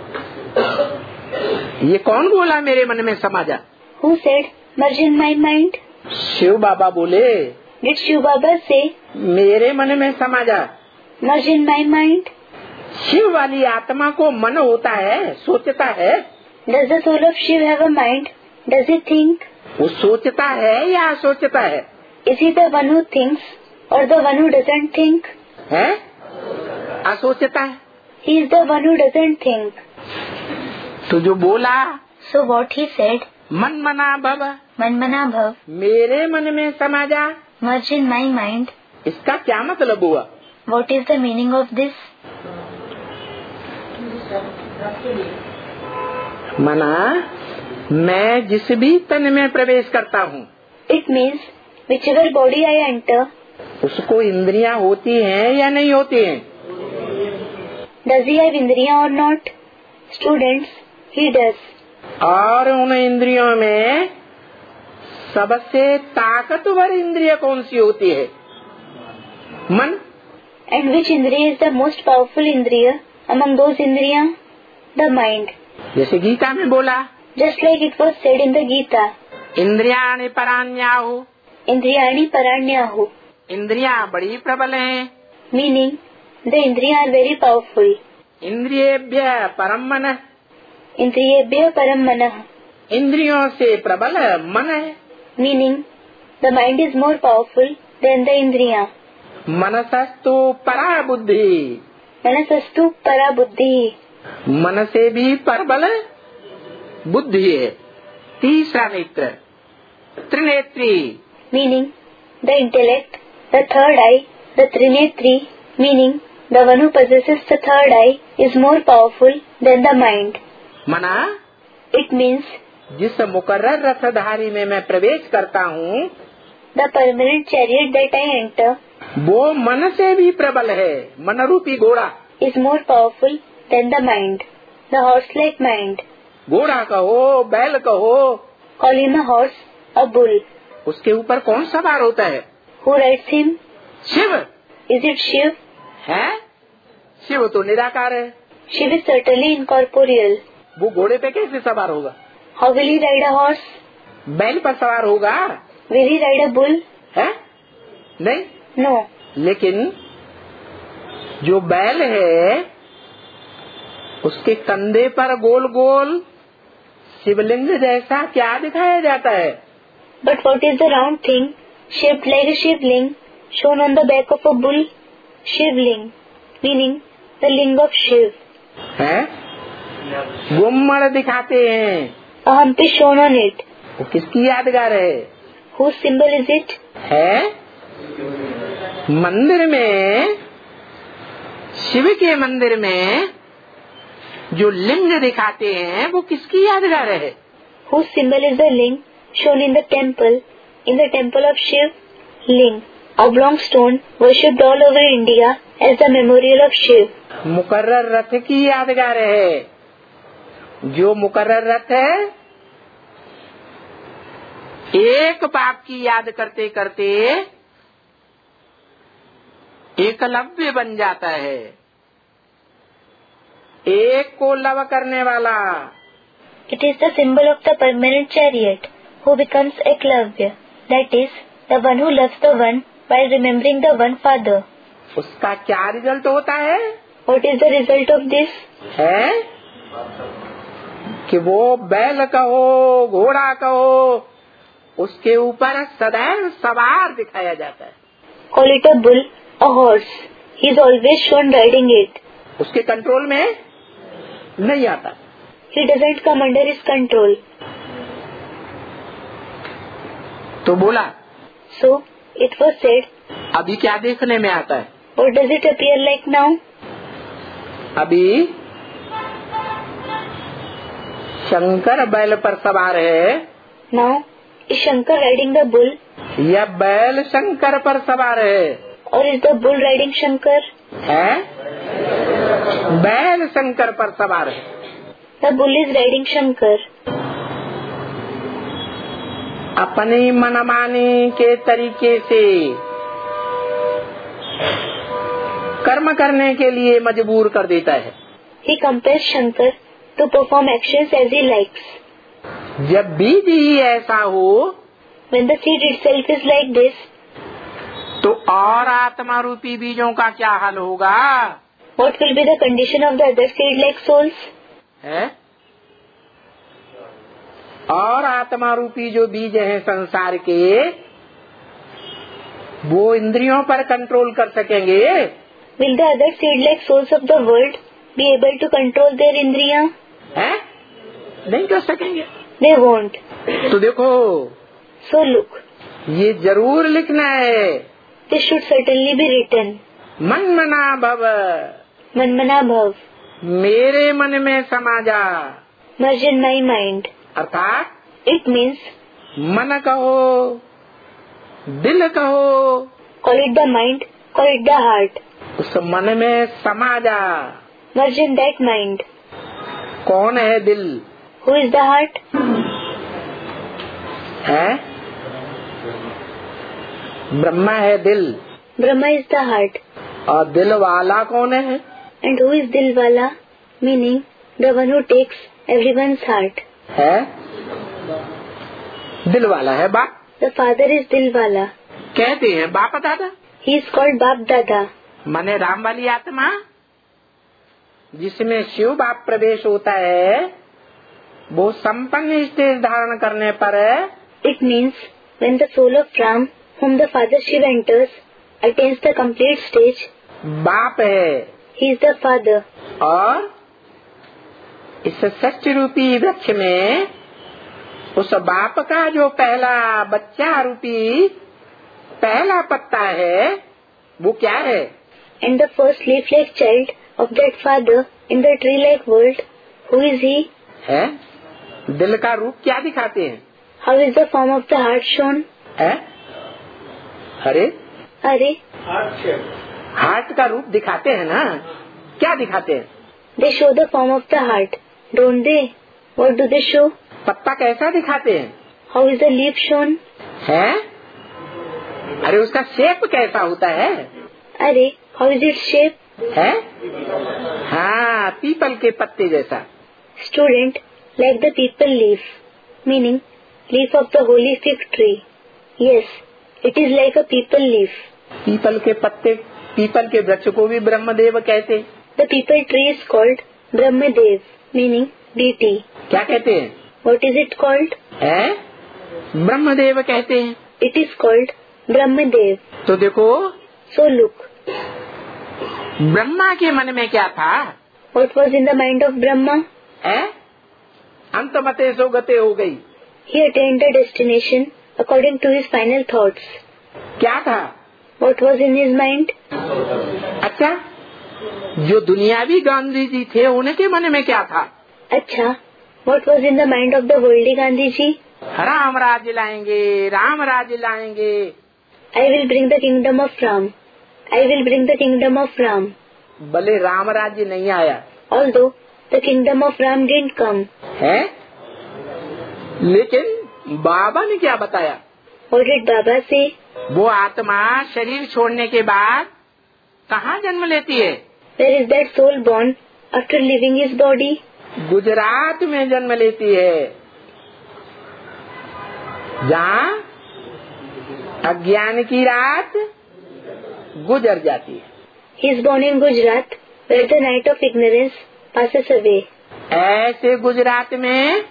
ये कौन बोला मेरे मन में समाजा? Who said merge in my mind? Shiv बाबा बोले। Did Shiv Baba say मेरे मन में समाजा। merge in my mind? Shiv वाली आत्मा को मन होता है, सोचता है। Does the soul of Shiv have a mind? Does he think? वो सोचता है या असोचता है? Is he the one who thinks or the one who doesn't think? है असोचता है। He is the one who doesn't think. तो जो बोला So what he said, मन मना भव, Manmana Bhav, मेरे मन में समाजा, merge in my mind. इसका क्या मतलब हुआ? What is the meaning of this? मना मैं जिस भी तन में प्रवेश करता हूँ, It means whichever body I enter, उसको इंद्रियां होती हैं या नहीं होती हैं? does he have indriya or not? Students, he does. और उन इंद्रियों में सबसे ताकतवर इंद्रिय कौन सी होती है? मन। And which indriya is the most powerful indriya among those indriya? The mind. जैसे गीता में बोला, Just like it was said in the Gita, इंद्रियाणि पराण्याहु, Indriyani Paranyahu, इंद्रियां बड़ी प्रबल हैं, meaning the indriya are very powerful. इंद्रियेभ्य परम मन, Indriyebhya Param Manah, इंद्रियों से प्रबल मन है। meaning the mind is more powerful than the indriya. मनसस्तु परा बुद्धि, Manasastu Para Buddhi, मन से भी प्रबल बुद्धि है। तीसरा नेत्र त्रिनेत्री, meaning the intellect, the third eye, the Trinetri, meaning the one who possesses the third eye is more powerful than the mind. मना It means जिस मुकर्रर रथधारी में मैं प्रवेश करता हूँ, the permanent chariot that I enter वो मन से भी प्रबल है। मन रूपी घोड़ा, is more powerful than the mind, the horse-like mind. घोड़ा कहो बैल कहो, Call him a horse, a bull. उसके ऊपर कौन सवार होता है? Who rides him? Shiv Is it Shiv? है। शिव तो निराकार है, Shiv is certainly incorporeal. वो घोड़े पे कैसे सवार होगा? How will he ride a horse? बैल पर सवार होगा? Will he ride a bull? है नहीं। No. लेकिन जो बैल है उसके कंधे पर गोल गोल शिवलिंग जैसा क्या दिखाया जाता है? But what is the round thing shaped like a shivling shown on the back of a bull? Shivling, meaning the ling of Shiv. है गुम्मड़ दिखाते हैं, A hump is shown on it. वो किसकी यादगार है? Whose symbol is it? है मंदिर में, शिव के मंदिर में जो लिंग दिखाते हैं वो किसकी यादगार है? Whose symbol is the ling shown in the temple, in the temple of Shiv? Ling, oblong stone worshipped all over India as the memorial of Shiv. मुकर्रर रथ की यादगार है। जो मुकर्रर रथ है एक बाप की याद करते करते एकलव्य बन जाता है, एक को लव करने वाला। It is the symbol of the permanent chariot who becomes Eklavya, that is, the one who loves the one while remembering the one father. उसका क्या रिजल्ट होता है? What is the result of this? है कि वो बैल कहो घोड़ा कहो उसके ऊपर सदैव सवार दिखाया जाता है। Call it a bull, a horse. He is always shown riding it. उसके कंट्रोल में नहीं आता। He doesn't come under his control. तो बोला, So it was said, अभी क्या देखने में आता है? what does it appear like now? अभी शंकर बैल पर सवार है। Now is Shankar riding the bull, या बैल शंकर पर सवार है? or is the bull riding Shankar? है बैल शंकर पर सवार है। The bull is riding Shankar. अपनी मनमानी के तरीके से कर्म करने के लिए मजबूर कर देता है। He compels Shankar to perform actions as he likes. जब बीज ही ऐसा हो When the seed itself is like this, तो और आत्मा रूपी बीजों का क्या हाल होगा? what will be the condition of the other seed-like souls? है और आत्मा रूपी जो बीज हैं संसार के, वो इंद्रियों पर कंट्रोल कर सकेंगे? Will the other seed-like souls of the world be able to control their indriya? है नहीं कर सकेंगे। They won't. तो देखो, So look, ये जरूर लिखना है, this should certainly be written. मन मना भव, Manmana bhav, मेरे मन में समा जा। merge in my mind. अर्थात It means, मन कहो दिल कहो, call it the mind, call it the heart. उस मन में समा जा। Merge in that mind. कौन है दिल? Who is the heart? है ब्रह्मा है दिल। Brahma is the heart. और दिल वाला कौन है? And who is Dilwala? Meaning, the one who takes everyone's heart. है दिल वाला है बाप। The father is Dilwala. कहते हैं बाप दादा। He is called Bap Dada. माने राम वाली आत्मा जिसमें शिव बाप प्रवेश होता है, वो संपन्न स्टेज धारण करने पर It means, when the soul of Ram, whom the father Shiv enters, attains the complete stage, बाप है। he is the father. और इस सत्य रूपी वृक्ष में उस बाप का जो पहला बच्चा रूपी पहला पत्ता है, वो क्या है? And the first leaf-like child of that father in the tree-like world, who is he? है दिल का रूप क्या दिखाते हैं? How is the form of the heart shown? है अरे अरे, हार्ट का रूप दिखाते हैं ना, क्या दिखाते हैं? they show the form of the heart, don't they? What do they show? पत्ता कैसा दिखाते हैं? How is the leaf shown? है अरे उसका शेप कैसा होता है? अरे, how is its shape? है हाँ पीपल के पत्ते जैसा। Student, like the people leaf, meaning leaf of the holy fig tree. Yes, it is like a people leaf. पीपल के पत्ते, पीपल के वृक्ष को भी ब्रह्मदेव कहते हैं। The people tree is called Brahmadev, meaning deity. क्या कहते हैं? What is it called? है ब्रह्मदेव कहते हैं। It is called Brahmadev. तो देखो, So look, ब्रह्मा के मन में क्या था? what was in the mind of Brahma? है अंतमते सो गते हो गई। He attained the destination according to his final thoughts. क्या था? What was in his mind? अच्छा, जो दुनियावी गांधी जी थे उनके मन में क्या था? अच्छा, what was in the mind of the worldly Gandhi ji? Ram राज्य लाएंगे, राम राज्य लाएंगे। I will bring the kingdom of Ram. I will bring the kingdom of Ram. भले राम राज्य नहीं आया, Although the kingdom of Ram didn't come. है, लेकिन बाबा ने क्या बताया? What did Baba say? वो आत्मा शरीर छोड़ने के बाद कहाँ जन्म लेती है? Where is that soul born after leaving his body? Gujarat में जन्म लेती है, जहाँ अज्ञान की रात गुजर जाती है। He is born in Gujarat, where the night of ignorance passes away. ऐसे गुजरात में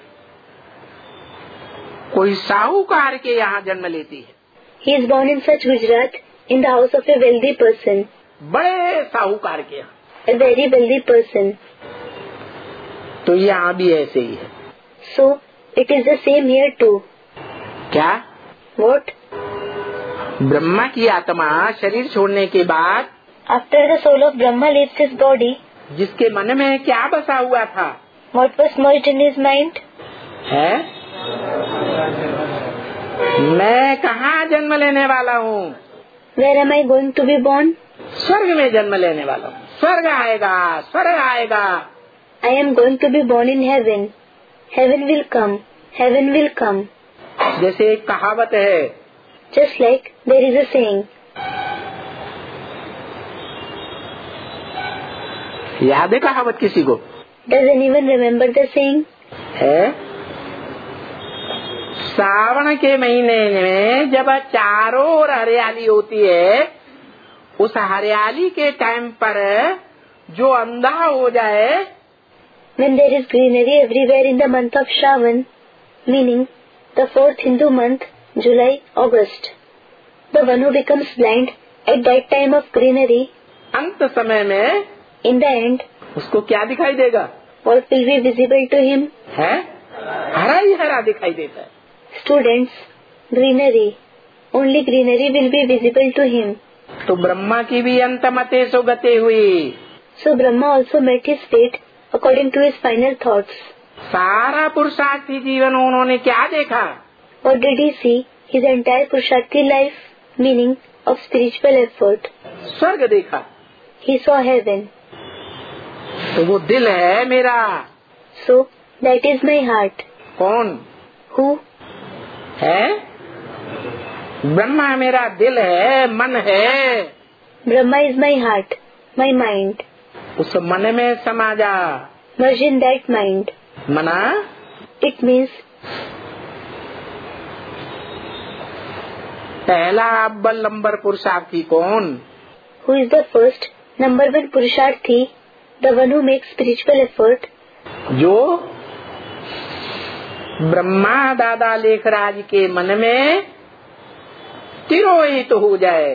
कोई साहूकार के यहाँ जन्म लेती है। He is born in such Gujarat in the house of a wealthy person. बड़े साहूकार के यहाँ। A very wealthy person. तो यहाँ भी ऐसे ही है। So it is the same here too. क्या? What? ब्रह्मा की आत्मा शरीर छोड़ने के बाद After the soul of Brahma leaves his body, जिसके मन में क्या बसा हुआ था? what was merged in his mind? है? मैं कहाँ जन्म लेने वाला हूँ? Where am I going to be born? स्वर्ग में जन्म लेने वाला हूँ। स्वर्ग आएगा, स्वर्ग आएगा। I am going to be born in heaven. Heaven will come. Heaven will come. जैसे एक कहावत है, Just like there is a saying. याद है कहावत किसी को? Does anyone remember the saying? है? सावन के महीने में जब चारों ओर हरियाली होती है, उस हरियाली के टाइम पर जो अंधा हो जाए, When there is greenery everywhere in the month of Shravan, meaning the fourth Hindu month, July, August, the one who becomes blind at that time of greenery, अंत समय में in the end, उसको क्या दिखाई देगा? what will be visible to him? है? हरा ही हरा दिखाई देता है। Students, greenery. Only greenery will be visible to him. तो ब्रह्मा की भी अंत मते सो गते हुई। So Brahma also met his fate according to his final thoughts. सारा पुरुषार्थी जीवन उन्होंने क्या देखा? What did he see? His entire Purusharthi life, meaning of spiritual effort. स्वर्ग देखा। He saw heaven. तो वो दिल है मेरा। So that is my heart. कौन? Who? है? ब्रह्मा मेरा दिल है, मन है। Brahma is my heart, my mind. उस मन में समा जा। Merge in that mind. मना? It means पहला अव्वल नंबर पुरुषार्थी कौन? who is the first, number one Purusharthi, the one who makes spiritual effort. जो ब्रह्मा दादा लेखराज के मन में तिरोहित तो हो जाए,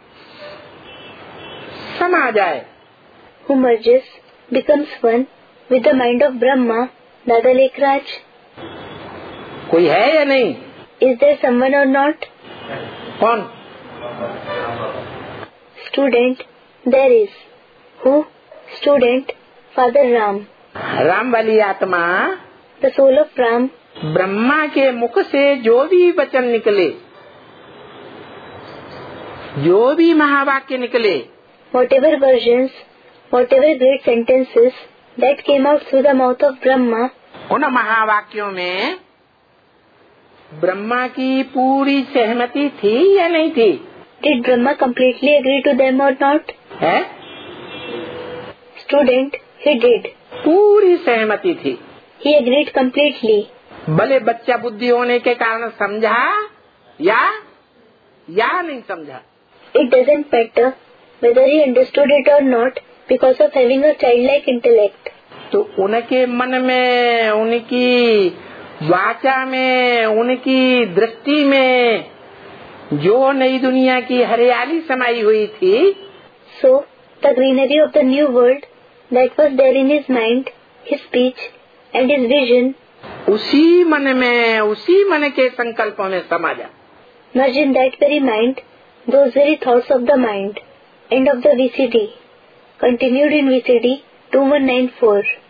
समा जाए। Who merges, becomes one with the mind of Brahma, Dada Lekhraj. कोई है या नहीं? Is there someone or not? कौन? Student, there is. Who? Student, Father Ram. Ram वाली आत्मा The soul of Ram, Brahma के मुख से जो भी वचन निकले, जो भी महावाक्य निकले, whatever versions, whatever great sentences that came out through the mouth of Brahma, उन महावाक्यों में ब्रह्मा की पूरी सहमति थी या नहीं थी? did Brahma completely agree to them or not? है? Student, he did. पूरी सहमति थी। He agreed completely. भले बच्चा बुद्धि होने के कारण समझा या या नहीं समझा। It doesn't matter whether he understood it or not because of having a childlike intellect. तो उनके मन में, उनकी वाचा में, उनकी दृष्टि में जो नई दुनिया की हरियाली समाई हुई थी, So, the greenery of the new world that was there in his mind, his speech and his vision, उसी मन में, उसी मन के संकल्पों में समा जा। merge in that very mind, those very thoughts of the mind. End of the V C D. Continued in V C D two one nine four.